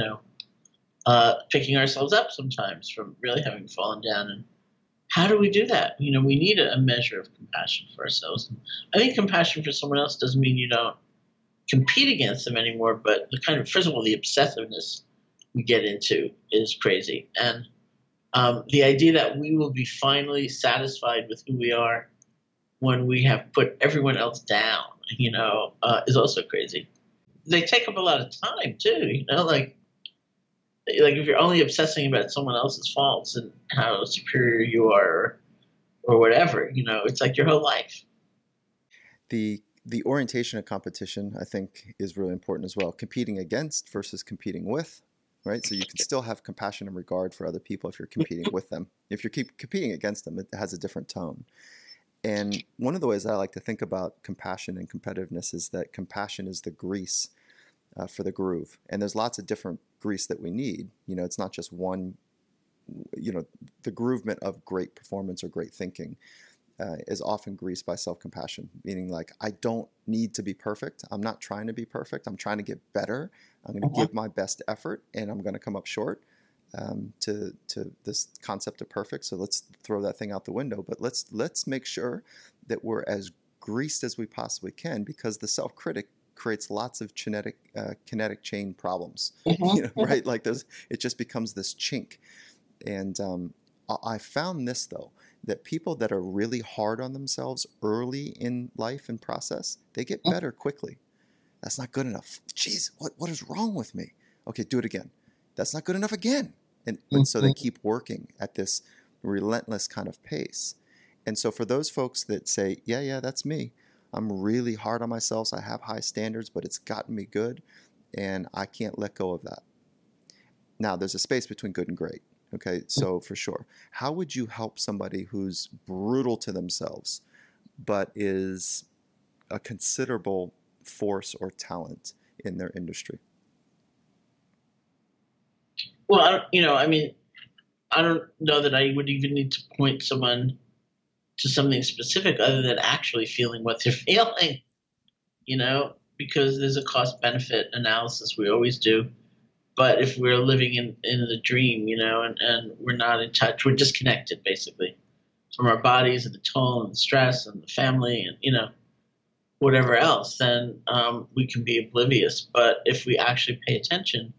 and picking ourselves up sometimes from really having fallen down. And how do we do that? We need a measure of compassion for ourselves. And I think compassion for someone else doesn't mean you don't compete against them anymore, but first of all, the obsessiveness we get into is crazy. And the idea that we will be finally satisfied with who we are when we have put everyone else down, is also crazy. They take up a lot of time too, like if you're only obsessing about someone else's faults and how superior you are or whatever, it's like your whole life. The orientation of competition, I think, is really important as well. Competing against versus competing with, right? So you can still have compassion and regard for other people if you're competing with them. If you keep competing against them, it has a different tone. And one of the ways I like to think about compassion and competitiveness is that compassion is the grease for the groove. And there's lots of different grease that we need. It's not just one, the groovement of great performance or great thinking is often greased by self-compassion, meaning like, I don't need to be perfect. I'm not trying to be perfect. I'm trying to get better. I'm going to give my best effort, and I'm going to come up short to this concept of perfect. So let's throw that thing out the window, but let's make sure that we're as greased as we possibly can, because the self-critic creates lots of kinetic chain problems, Mm-hmm. right? Like it just becomes this chink. And I found this though, that people that are really hard on themselves early in life and process, they get better quickly. That's not good enough. Jeez, what is wrong with me? Okay, do it again. That's not good enough again. But so they keep working at this relentless kind of pace. And so for those folks that say, yeah, that's me. I'm really hard on myself. So I have high standards, but it's gotten me good, and I can't let go of that. Now, there's a space between good and great. Okay, so for sure. How would you help somebody who's brutal to themselves, but is a considerable force or talent in their industry? Well, I mean, I don't know that I would even need to point someone to something specific other than actually feeling what they're feeling, because there's a cost benefit analysis. We always do. But if we're living in the dream, and we're not in touch, we're disconnected basically from our bodies and the toll and the stress and the family and, whatever else, then we can be oblivious. But if we actually pay attention,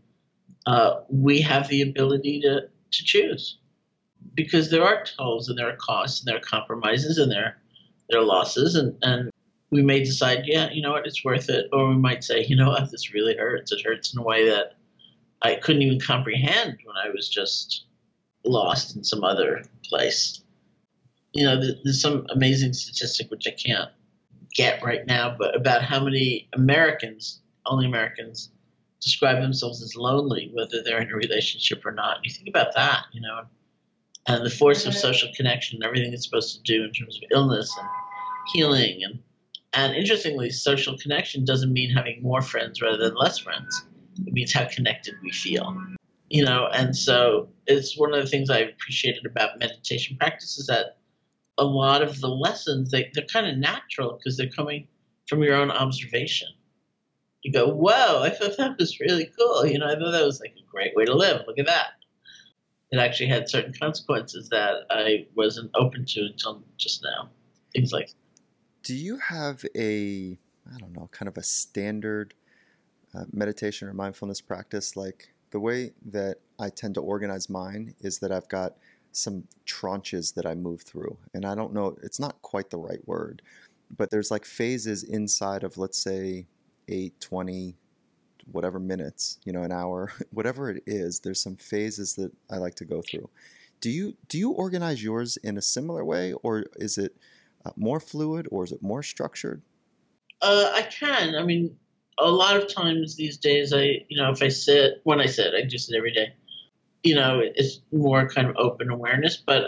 we have the ability to choose, because there are tolls and there are costs and there are compromises and there are losses, and we may decide, you know what, it's worth it. Or we might say, you know what, this really hurts. It hurts in a way that I couldn't even comprehend when I was just lost in some other place. There's some amazing statistic, which I can't get right now, but about how many only Americans, describe themselves as lonely, whether they're in a relationship or not. You think about that, and the force of social connection and everything it's supposed to do in terms of illness and healing. And interestingly, social connection doesn't mean having more friends rather than less friends. It means how connected we feel, and so it's one of the things I appreciated about meditation practice is that a lot of the lessons, they're kind of natural because they're coming from your own observation. You go, whoa, I thought that was really cool. I thought that was like a great way to live. Look at that. It actually had certain consequences that I wasn't open to until just now. Things like that. Do you have I don't know, kind of a standard meditation or mindfulness practice? Like the way that I tend to organize mine is that I've got some tranches that I move through. And I don't know, it's not quite the right word, but there's like phases inside of, let's say, 8, 20, whatever minutes, an hour, whatever it is, there's some phases that I like to go through. Do you organize yours in a similar way, or is it more fluid, or is it more structured? I can. I mean, a lot of times these days, when I sit, I do sit every day. It's more kind of open awareness, but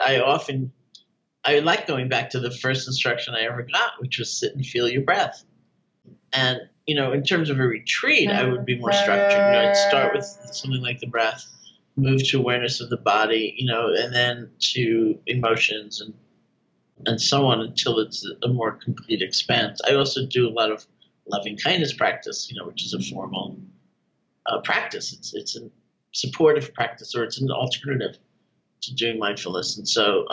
I like going back to the first instruction I ever got, which was sit and feel your breath. And, in terms of a retreat, I would be more structured. I'd start with something like the breath, move to awareness of the body, and then to emotions and so on until it's a more complete expanse. I also do a lot of loving kindness practice, which is a formal practice. It's a supportive practice, or it's an alternative to doing mindfulness. And so,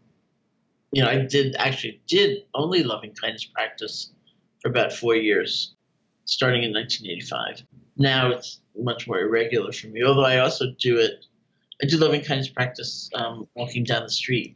I did only loving kindness practice for about 4 years, starting in 1985. Now it's much more irregular for me, although I also do it. I do loving kindness practice walking down the street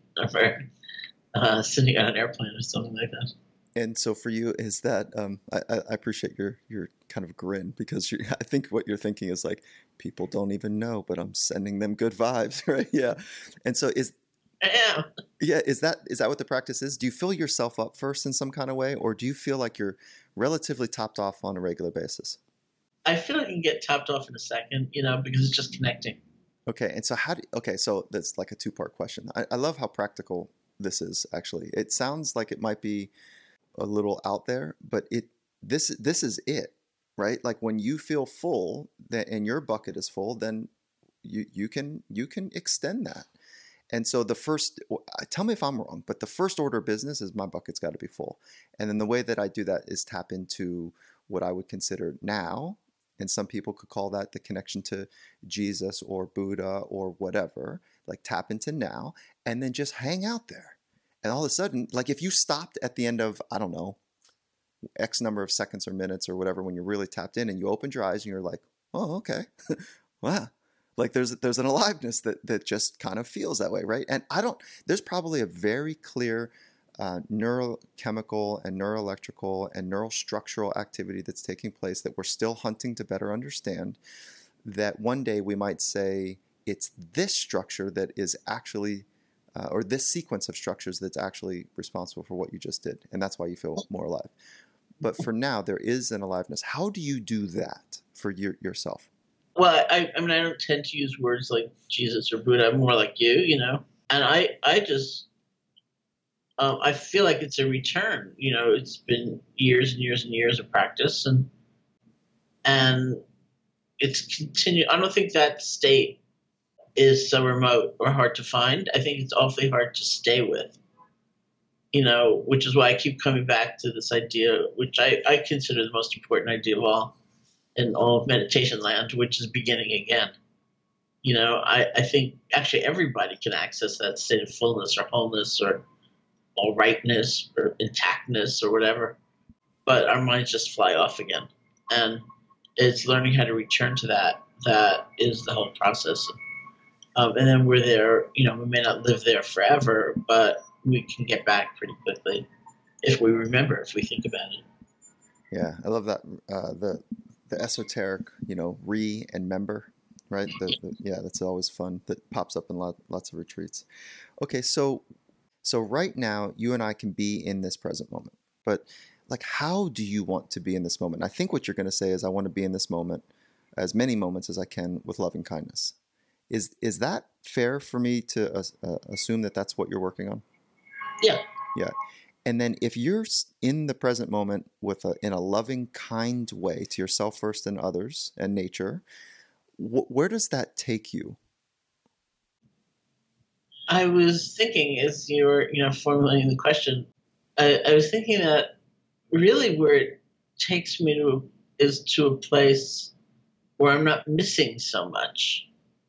or sitting on an airplane or something like that. And so for you, is that I appreciate your kind of grin, because I think what you're thinking is like, people don't even know, but I'm sending them good vibes, right? Yeah. And so is that what the practice is? Do you fill yourself up first in some kind of way, or do you feel like you're relatively topped off on a regular basis? I feel like I can get topped off in a second, because it's just connecting. Okay. And so so that's like a 2-part question. I love how practical this is, actually. It sounds like it might be a little out there, but this is it, right? Like when you feel full, and your bucket is full, then you can extend that. And so tell me if I'm wrong, but the first order of business is my bucket's got to be full. And then the way that I do that is tap into what I would consider now, and some people could call that the connection to Jesus or Buddha or whatever, like tap into now, and then just hang out there. And all of a sudden, like if you stopped at the end of, I don't know, X number of seconds or minutes or whatever when you're really tapped in, and you opened your eyes and you're like, oh, okay. Wow. Like there's an aliveness that just kind of feels that way, right? And there's probably a very clear neurochemical and neuroelectrical and neural structural activity that's taking place that we're still hunting to better understand, that one day we might say it's this structure that is actually, or this sequence of structures that's actually responsible for what you just did. And that's why you feel more alive. But for now, there is an aliveness. How do you do that for yourself? Well, I mean, I don't tend to use words like Jesus or Buddha. I'm more like you, And I just, I feel like it's a return. It's been years and years and years of practice, and it's continued. I don't think that state is so remote or hard to find. I think it's awfully hard to stay with. Which is why I keep coming back to this idea, which I consider the most important idea of all in all of meditation land, which is beginning again. I think actually everybody can access that state of fullness or wholeness or all rightness or intactness or whatever, but our minds just fly off again. And it's learning how to return to that is the whole process. And then we're there, we may not live there forever, but we can get back pretty quickly if we remember, if we think about it. Yeah, I love that. The esoteric, re and member, right? Yeah, that's always fun. That pops up in lots of retreats. Okay, so right now you and I can be in this present moment, but like, how do you want to be in this moment? I think what you're going to say is, I want to be in this moment, as many moments as I can, with loving kindness. Is that fair for me to assume that that's what you're working on? Yeah. Yeah. And then if you're in the present moment in a loving, kind way to yourself first and others and nature, where does that take you? I was thinking, as you were, formulating the question, I was thinking that really where it takes me is to a place where I'm not missing so much.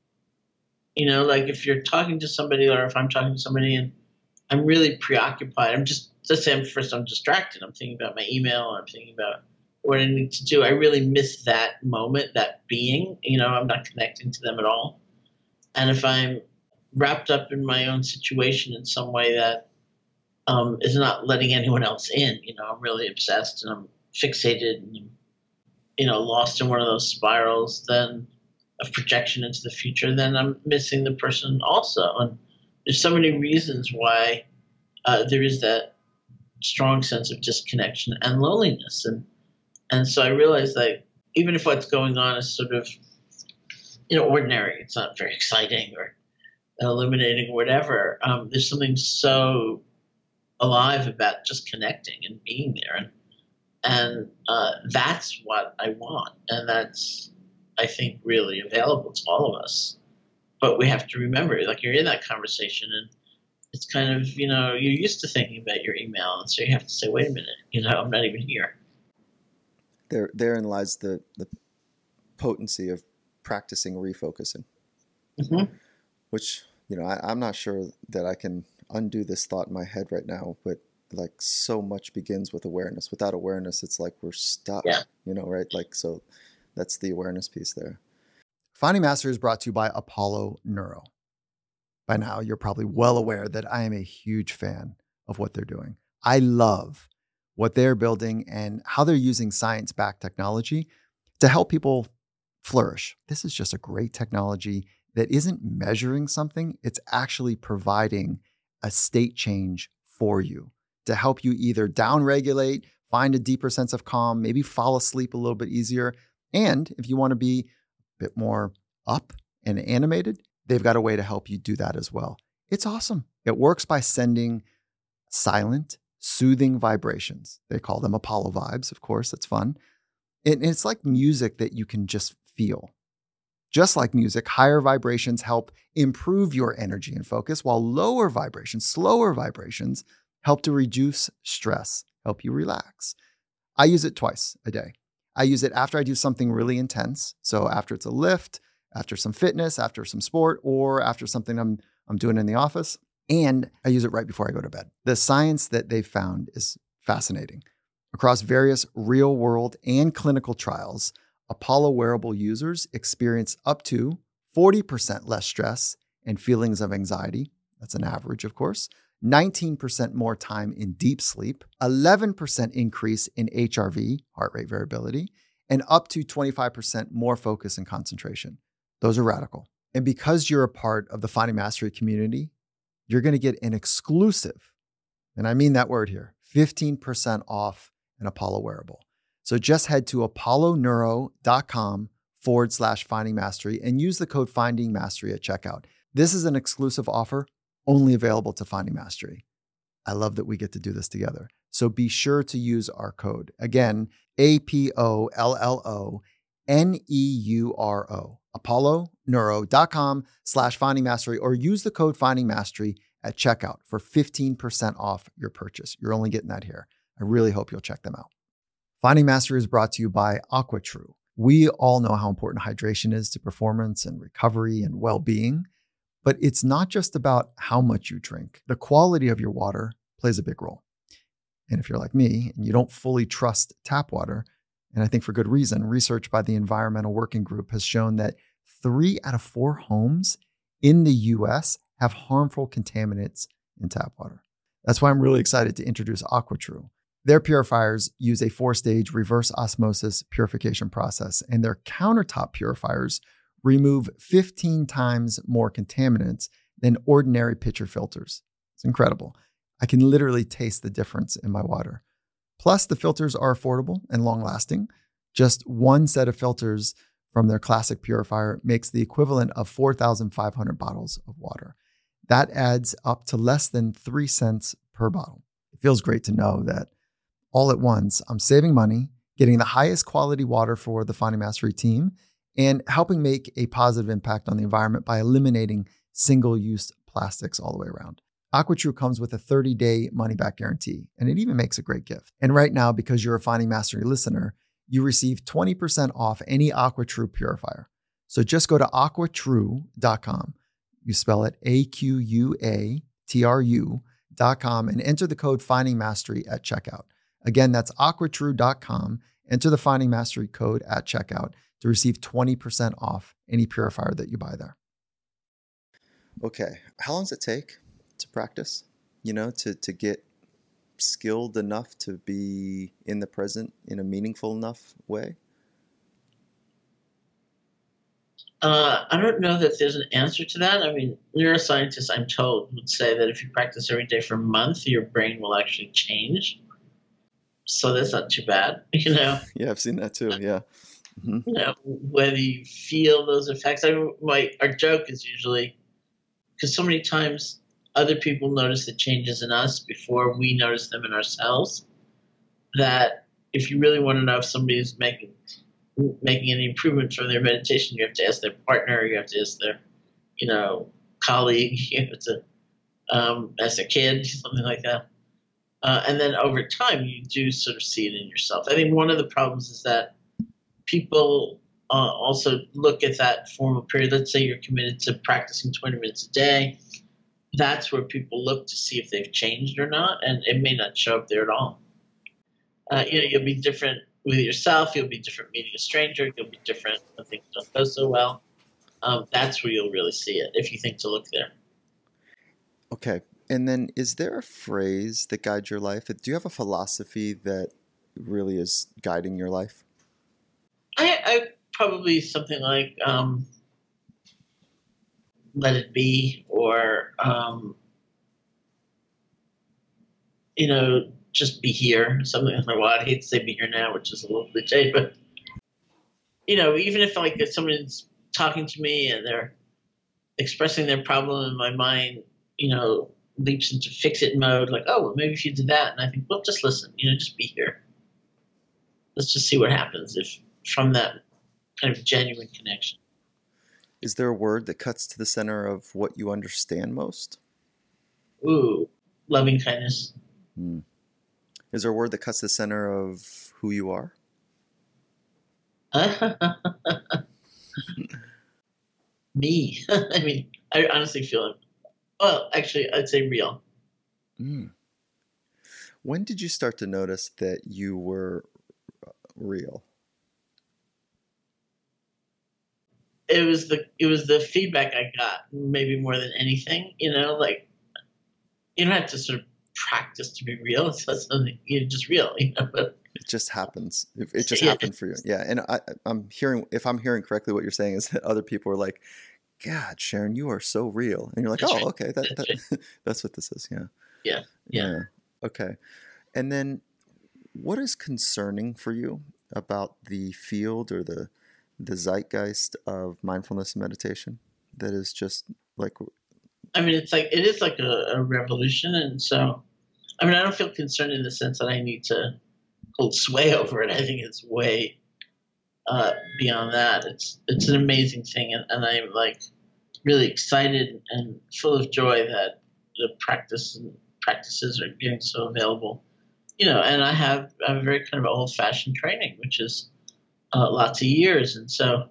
Like if you're talking to somebody, or if I'm talking to somebody and I'm really preoccupied, let's say I'm distracted. I'm thinking about my email, or I'm thinking about what I need to do. I really miss that moment, that being. I'm not connecting to them at all. And if I'm wrapped up in my own situation in some way that is not letting anyone else in, I'm really obsessed and I'm fixated and, lost in one of those spirals then of projection into the future, then I'm missing the person also. And there's so many reasons why there is that strong sense of disconnection and loneliness. And so I realized that even if what's going on is sort of, ordinary, it's not very exciting or illuminating or whatever, there's something so alive about just connecting and being there. And that's what I want. And that's, I think, really available to all of us. But we have to remember, like, you're in that conversation and it's kind of, you're used to thinking about your email. And so you have to say, wait a minute, I'm not even here. Therein lies the potency of practicing refocusing, which, I'm not sure that I can undo this thought in my head right now, but like so much begins with awareness. Without awareness, it's like we're stuck, right? Like, so that's the awareness piece there. Finding Mastery is brought to you by Apollo Neuro. By now, you're probably well aware that I am a huge fan of what they're doing. I love what they're building and how they're using science-backed technology to help people flourish. This is just a great technology that isn't measuring something. It's actually providing a state change for you to help you either downregulate, find a deeper sense of calm, maybe fall asleep a little bit easier. And if you want to be a bit more up and animated, they've got a way to help you do that as well. It's awesome. It works by sending silent, soothing vibrations. They call them Apollo vibes, of course. That's fun. And it's like music that you can just feel. Just like music, higher vibrations help improve your energy and focus, while lower vibrations, slower vibrations, help to reduce stress, help you relax. I use it twice a day. I use it after I do something really intense. So after it's a lift, after some fitness, after some sport, or after something I'm doing in the office. And I use it right before I go to bed. The science that they've found is fascinating. Across various real-world and clinical trials, Apollo wearable users experience up to 40% less stress and feelings of anxiety. That's an average, of course. 19% more time in deep sleep, 11% increase in HRV, heart rate variability, and up to 25% more focus and concentration. Those are radical. And because you're a part of the Finding Mastery community, you're going to get an exclusive, and I mean that word here, 15% off an Apollo wearable. So just head to apolloneuro.com/Finding Mastery and use the code Finding Mastery at checkout. This is an exclusive offer only available to Finding Mastery. I love that we get to do this together. So be sure to use our code. Again, APOLLONEURO, apolloneuro.com/Finding Mastery, or use the code Finding Mastery at checkout for 15% off your purchase. You're only getting that here. I really hope you'll check them out. Finding Mastery is brought to you by AquaTrue. We all know how important hydration is to performance and recovery and well-being, but it's not just about how much you drink. The quality of your water plays a big role. And if you're like me and you don't fully trust tap water, and I think for good reason, research by the Environmental Working Group has shown that 3 out of 4 homes in the US have harmful contaminants in tap water. That's why I'm really excited to introduce AquaTrue. Their purifiers use a 4-stage reverse osmosis purification process, and their countertop purifiers remove 15 times more contaminants than ordinary pitcher filters. It's incredible. I can literally taste the difference in my water. Plus, the filters are affordable and long-lasting. Just one set of filters from their classic purifier makes the equivalent of 4,500 bottles of water. That adds up to less than 3 cents per bottle. It feels great to know that all at once, I'm saving money, getting the highest quality water for the Finding Mastery team, and helping make a positive impact on the environment by eliminating single-use plastics all the way around. AquaTrue comes with a 30-day money-back guarantee, and it even makes a great gift. And right now, because you're a Finding Mastery listener, you receive 20% off any AquaTrue purifier. So just go to aquatrue.com. You spell it AQUATRU.com and enter the code Finding Mastery at checkout. Again, that's aquatrue.com. Enter the Finding Mastery code at checkout to receive 20% off any purifier that you buy there. Okay, how long does it take to practice? To get skilled enough to be in the present in a meaningful enough way? I don't know that there's an answer to that. I mean, neuroscientists, I'm told, would say that if you practice every day for a month, your brain will actually change. So that's not too bad, Yeah, I've seen that too. Yeah. Mm-hmm. Whether you feel those effects. Our joke is usually, because so many times other people notice the changes in us before we notice them in ourselves, that if you really want to know if somebody's making any improvement from their meditation, you have to ask their partner, you have to ask their, colleague, you have to ask their kid, something like that. And then over time, you do sort of see it in yourself. I think one of the problems is that people also look at that formal period. Let's say you're committed to practicing 20 minutes a day. That's where people look to see if they've changed or not, and it may not show up there at all. You'll be different with yourself. You'll be different meeting a stranger. You'll be different when things don't go so well. That's where you'll really see it if you think to look there. Okay. And then is there a phrase that guides your life? Do you have a philosophy that really is guiding your life? I probably something like let it be, or just be here. Something like, well, I hate to say be here now, which is a little cliche, but even if if someone's talking to me and they're expressing their problem in my mind, leaps into fix-it mode, like, oh, well, maybe if you did that. And I think, well, just listen, just be here. Let's just see what happens if from that kind of genuine connection. Is there a word that cuts to the center of what you understand most? Ooh, loving kindness. Is there a word that cuts to the center of who you are? Me. I mean, I honestly feel it. Well, actually, I'd say real. When did you start to notice that you were real? It was the feedback I got, maybe more than anything. Like, you don't have to sort of practice to be real. It's not something you're just real. But it just happens. It just happened for you. Yeah. And if I'm hearing correctly, what you're saying is that other people are like, God, Sharon, you are so real. And you're like, oh, okay. That's what this is. Yeah. Yeah. Okay. And then what is concerning for you about the field or the zeitgeist of mindfulness and meditation that is just like... I mean, it is like a revolution. And so, I mean, I don't feel concerned in the sense that I need to hold sway over it. I think it's way beyond that. It's an amazing thing. And I'm like really excited and full of joy that the practices are getting so available. And I have a very kind of old fashioned training, which is lots of years. And so,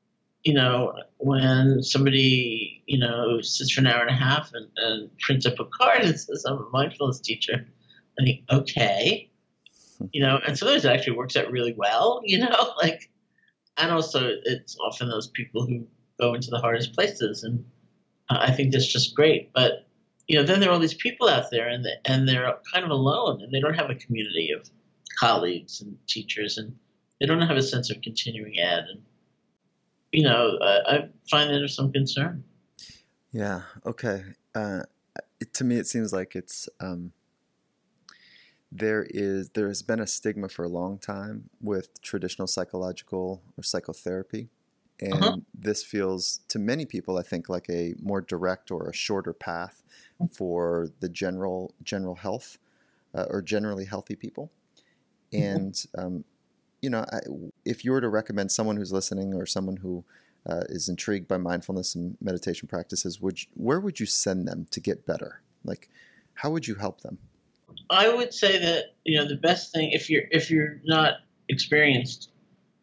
when somebody, sits for an hour and a half and prints up a card and says, I'm a mindfulness teacher, I think, okay, and sometimes it actually works out really well, and also it's often those people who go into the hardest places. And I think that's just great. But, then there are all these people out there and they're kind of alone, and they don't have a community of colleagues and teachers, and they don't have a sense of continuing ed. And, I find that there's some concern. Yeah. Okay. To me, it seems like it's there has been a stigma for a long time with traditional psychological or psychotherapy, and this feels to many people, I think, like a more direct or a shorter path for the general health or generally healthy people. And if you were to recommend someone who's listening or someone who is intrigued by mindfulness and meditation practices, where would you send them to get better? Like, how would you help them? I would say that the best thing, if you're not experienced,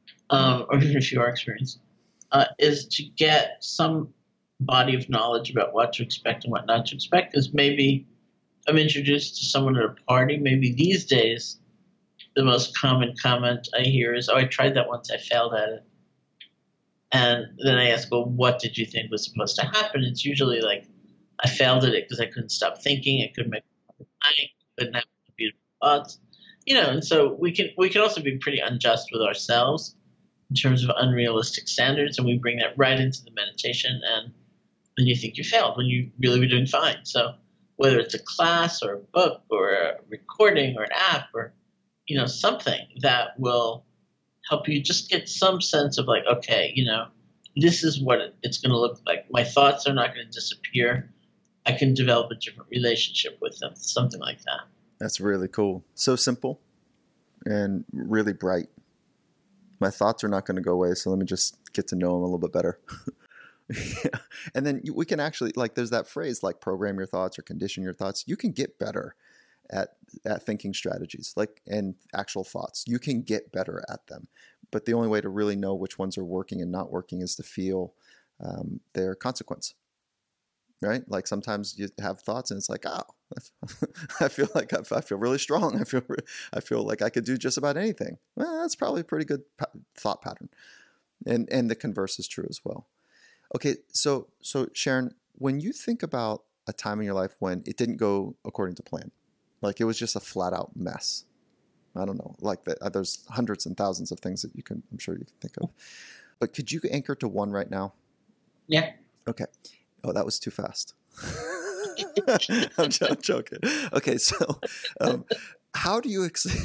or even if you are experienced, is to get some body of knowledge about what to expect and what not to expect. Because maybe I'm introduced to someone at a party. Maybe these days, the most common comment I hear is, "Oh, I tried that once. I failed at it." And then I ask, "Well, what did you think was supposed to happen?" It's usually like, "I failed at it because I couldn't stop thinking. I couldn't make up my mind. Couldn't have beautiful thoughts." And so we can also be pretty unjust with ourselves in terms of unrealistic standards, and we bring that right into the meditation, and then you think you failed when you really were doing fine. So whether it's a class or a book or a recording or an app or something that will help you just get some sense of like, okay, this is what it's going to look like. My thoughts are not going to disappear. I can develop a different relationship with them, something like that. That's really cool. So simple and really bright. My thoughts are not going to go away, so let me just get to know them a little bit better. Yeah. And then we can actually, like, there's that phrase, like, program your thoughts or condition your thoughts. You can get better at thinking strategies, like, and actual thoughts. You can get better at them. But the only way to really know which ones are working and not working is to feel their consequence, right? Like sometimes you have thoughts and it's like, oh, I feel like I feel really strong. I feel like I could do just about anything. Well, that's probably a pretty good thought pattern. And the converse is true as well. Okay, so Sharon, when you think about a time in your life when it didn't go according to plan, like it was just a flat out mess. I don't know, like there's hundreds and thousands of things that I'm sure you can think of. But could you anchor to one right now? Yeah. Okay. Oh, that was too fast. I'm joking. Okay, so how do you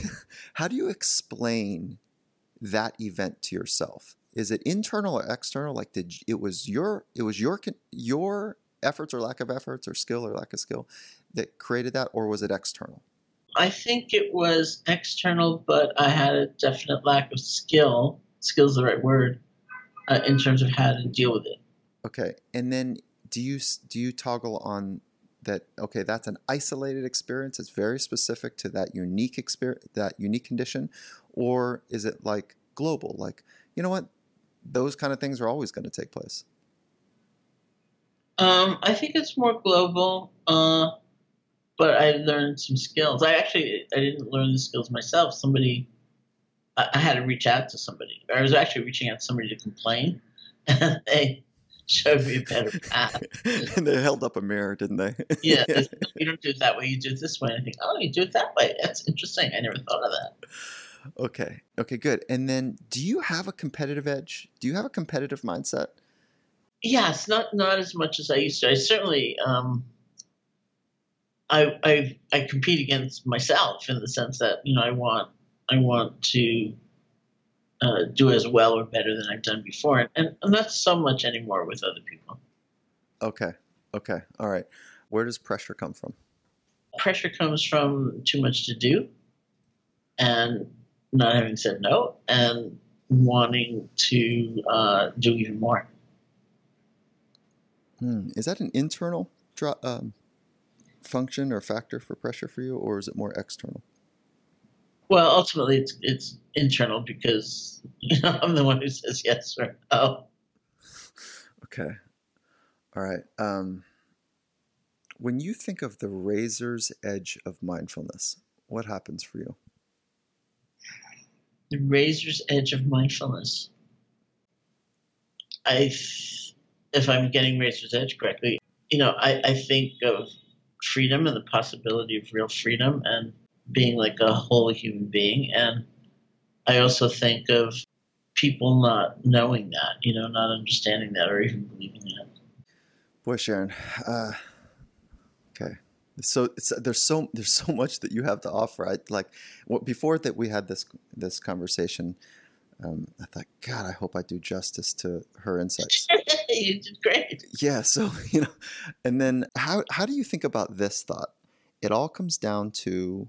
explain that event to yourself? Is it internal or external? Like it was your efforts or lack of efforts or skill or lack of skill that created that, or was it external? I think it was external, but I had a definite lack of skill. Skill's the right word in terms of how to deal with it. Okay, and then do you toggle on that? Okay, that's an isolated experience. It's very specific to that unique experience, that unique condition, or is it like global? Like, you know what? Those kind of things are always going to take place. I think it's more global, but but I learned some skills. I didn't learn the skills myself. I had to reach out to somebody. I was actually reaching out to somebody to complain, and they showed me a better path. And they held up a mirror, didn't they? Yeah, they said, you don't do it that way. You do it this way. And I think, oh, you do it that way. That's interesting. I never thought of that. Okay, good. And then, do you have a competitive edge? Do you have a competitive mindset? Yes, not as much as I used to. I certainly, I compete against myself in the sense that I want to do as well or better than I've done before, and not so much anymore with other people. Okay, all right. Where does pressure come from? Pressure comes from too much to do, and not having said no, and wanting to do even more. Is that an internal function or factor for pressure for you, or is it more external? Well, ultimately, it's internal because I'm the one who says yes or no. Okay. All right. When you think of the razor's edge of mindfulness, what happens for you? The razor's edge of mindfulness. If I'm getting razor's edge correctly, I think of freedom and the possibility of real freedom and being like a whole human being. And I also think of people not knowing that, not understanding that or even believing that. Boy, Sharon. Okay. So there's so much that you have to offer. Before that we had this conversation, I thought, God, I hope I do justice to her insights. You did great. Yeah. So, and then how do you think about this thought? It all comes down to.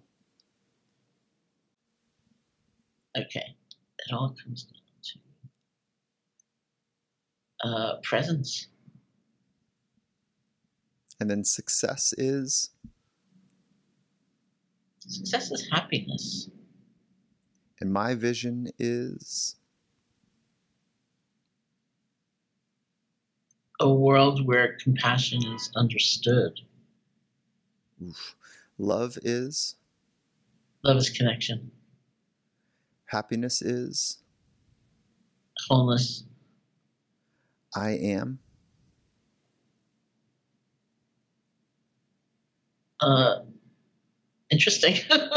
Okay. It all comes down to presence. And then success is? Success is happiness. And my vision is? A world where compassion is understood. Oof. Love is? Love is connection. Happiness is? Wholeness. I am? Interesting.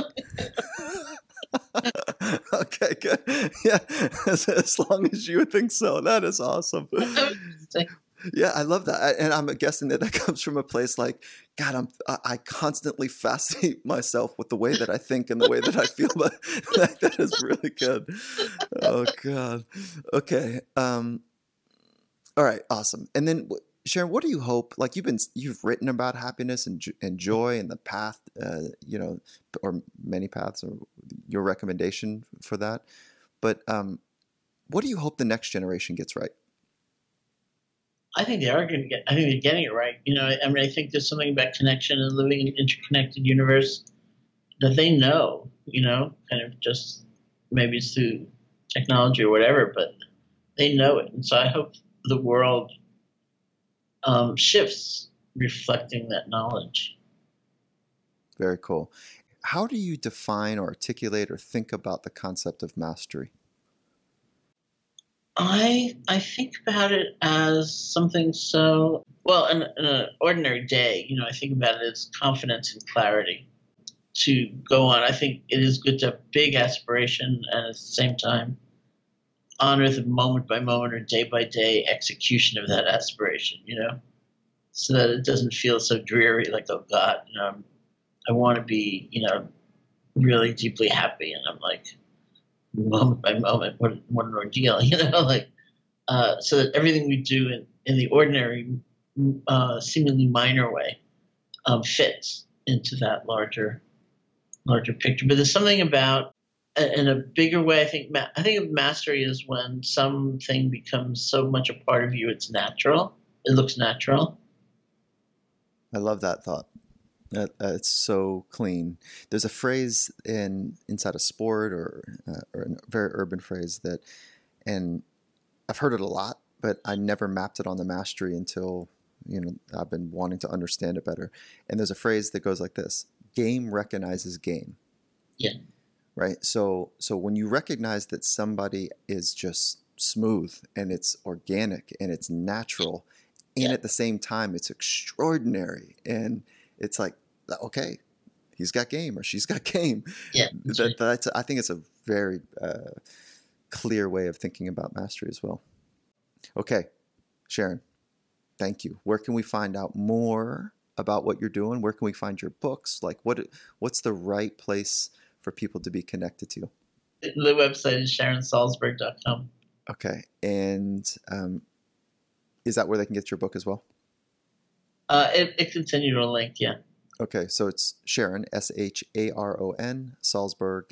Okay, good. Yeah, as long as you think so. That is awesome. Yeah, I love that. And I'm guessing that comes from a place like, God, I constantly fascinate myself with the way that I think and the way that I feel. But that is really good. Oh, God. Okay. All right, awesome. And then, Sharon, what do you hope? Like you've written about happiness and joy and the path, or many paths, or your recommendation for that. But what do you hope the next generation gets right? I think they are going to I think they're getting it right. I think there's something about connection and living in an interconnected universe that they know. Kind of just maybe it's through technology or whatever, but they know it, and so I hope the world shifts reflecting that knowledge. Very cool. How do you define or articulate or think about the concept of mastery? I think about it as something so, well, in an ordinary day, I think about it as confidence and clarity to go on. I think it is good to have big aspiration and at the same time honor the moment by moment or day by day execution of that aspiration, so that it doesn't feel so dreary, like, oh God, I want to be, really deeply happy. And I'm like, moment by moment, what an ordeal, so that everything we do in the ordinary, seemingly minor way fits into that larger picture. But there's something about, in a bigger way, I think of mastery as when something becomes so much a part of you, it's natural. It looks natural. I love that thought. It's so clean. There's a phrase inside a sport or a very urban phrase and I've heard it a lot, but I never mapped it on the mastery until I've been wanting to understand it better. And there's a phrase that goes like this: game recognizes game. Yeah. Right. So when you recognize that somebody is just smooth and it's organic and it's natural, and at the same time it's extraordinary, and it's like, okay, he's got game or she's got game. Yeah. That's I think it's a very clear way of thinking about mastery as well. Okay, Sharon, thank you. Where can we find out more about what you're doing? Where can we find your books? Like, what's the right place for people to be connected to? The website is SharonSalzberg.com. Okay, and is that where they can get your book as well? It continued on link, yeah. Okay, so it's Sharon, Sharon, Salzberg,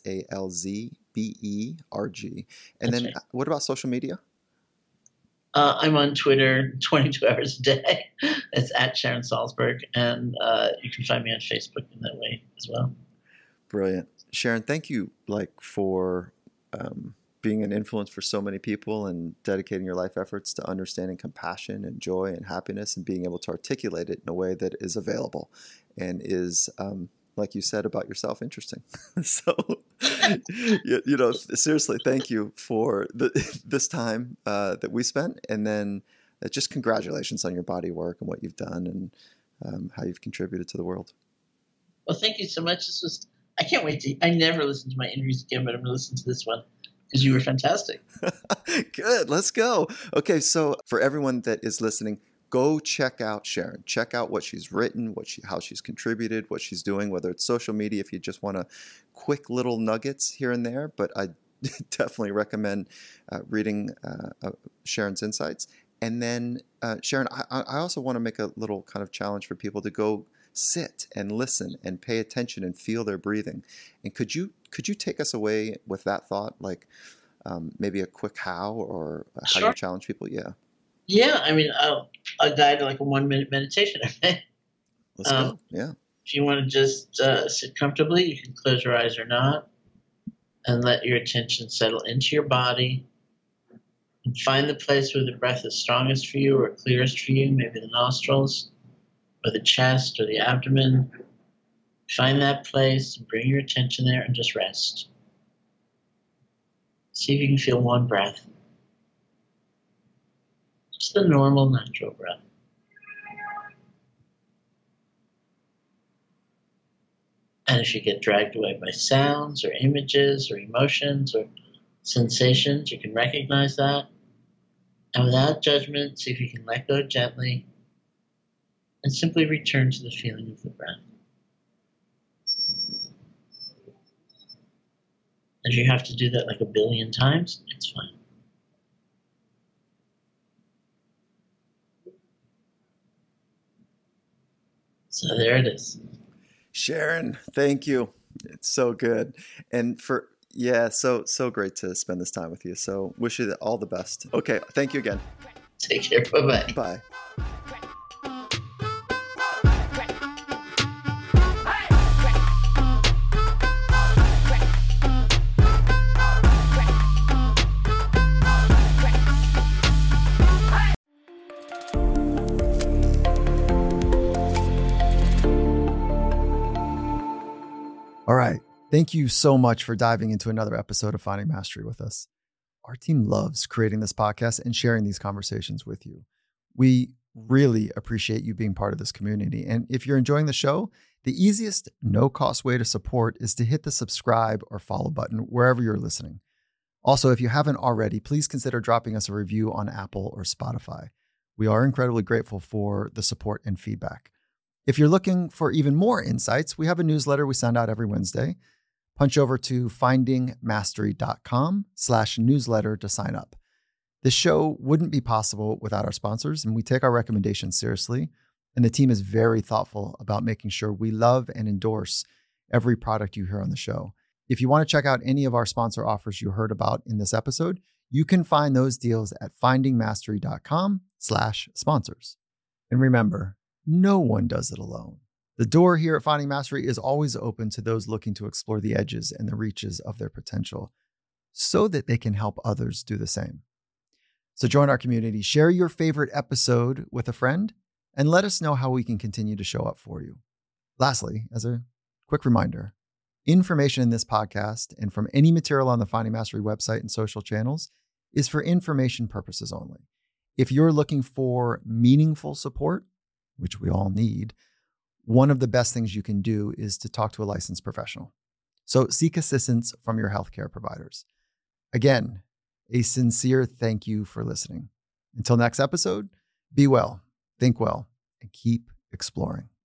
Salzberg. And then what about social media? I'm on Twitter 22 hours a day. It's at Sharon Salzberg, and you can find me on Facebook in that way as well. Brilliant. Sharon, thank you for being an influence for so many people and dedicating your life efforts to understanding compassion and joy and happiness and being able to articulate it in a way that is available and is, like you said about yourself, interesting. So, seriously, thank you for this time that we spent. And then just congratulations on your body work and what you've done and how you've contributed to the world. Well, thank you so much. I can't wait I never listen to my interviews again, but I'm going to listen to this one because you were fantastic. Good. Let's go. Okay. So for everyone that is listening, go check out Sharon. Check out what she's written, how she's contributed, what she's doing, whether it's social media, if you just want quick little nuggets here and there. But I definitely recommend reading Sharon's insights. And then, Sharon, I also want to make a little kind of challenge for people to go sit and listen and pay attention and feel their breathing. And could you take us away with that thought, like maybe a quick how or how Sure. you challenge people? Yeah. Yeah, I mean, I'll guide like a 1-minute meditation. Let's go. Yeah. If you want to just sit comfortably, you can close your eyes or not, and let your attention settle into your body. And find the place where the breath is strongest for you or clearest for you, maybe the nostrils, or the chest, or the abdomen. Find that place and bring your attention there and just rest. See if you can feel one breath. Just the normal, natural breath. And if you get dragged away by sounds or images or emotions or sensations, you can recognize that. And without judgment, see if you can let go gently and simply return to the feeling of the breath. If you have to do that like 1 billion times, it's fine. So there it is. Sharon, thank you. It's so good. And so great to spend this time with you. So wish you all the best. Okay. Thank you again. Take care. Bye-bye. Bye. All right. Thank you so much for diving into another episode of Finding Mastery with us. Our team loves creating this podcast and sharing these conversations with you. We really appreciate you being part of this community. And if you're enjoying the show, the easiest, no-cost way to support is to hit the subscribe or follow button wherever you're listening. Also, if you haven't already, please consider dropping us a review on Apple or Spotify. We are incredibly grateful for the support and feedback. If you're looking for even more insights, we have a newsletter we send out every Wednesday. Punch over to findingmastery.com/newsletter to sign up. This show wouldn't be possible without our sponsors, and we take our recommendations seriously. And the team is very thoughtful about making sure we love and endorse every product you hear on the show. If you want to check out any of our sponsor offers you heard about in this episode, you can find those deals at findingmastery.com/sponsors. And remember, no one does it alone. The door here at Finding Mastery is always open to those looking to explore the edges and the reaches of their potential so that they can help others do the same. So join our community, share your favorite episode with a friend, and let us know how we can continue to show up for you. Lastly, as a quick reminder, information in this podcast and from any material on the Finding Mastery website and social channels is for information purposes only. If you're looking for meaningful support, which we all need, one of the best things you can do is to talk to a licensed professional. So seek assistance from your healthcare providers. Again, a sincere thank you for listening. Until next episode, be well, think well, and keep exploring.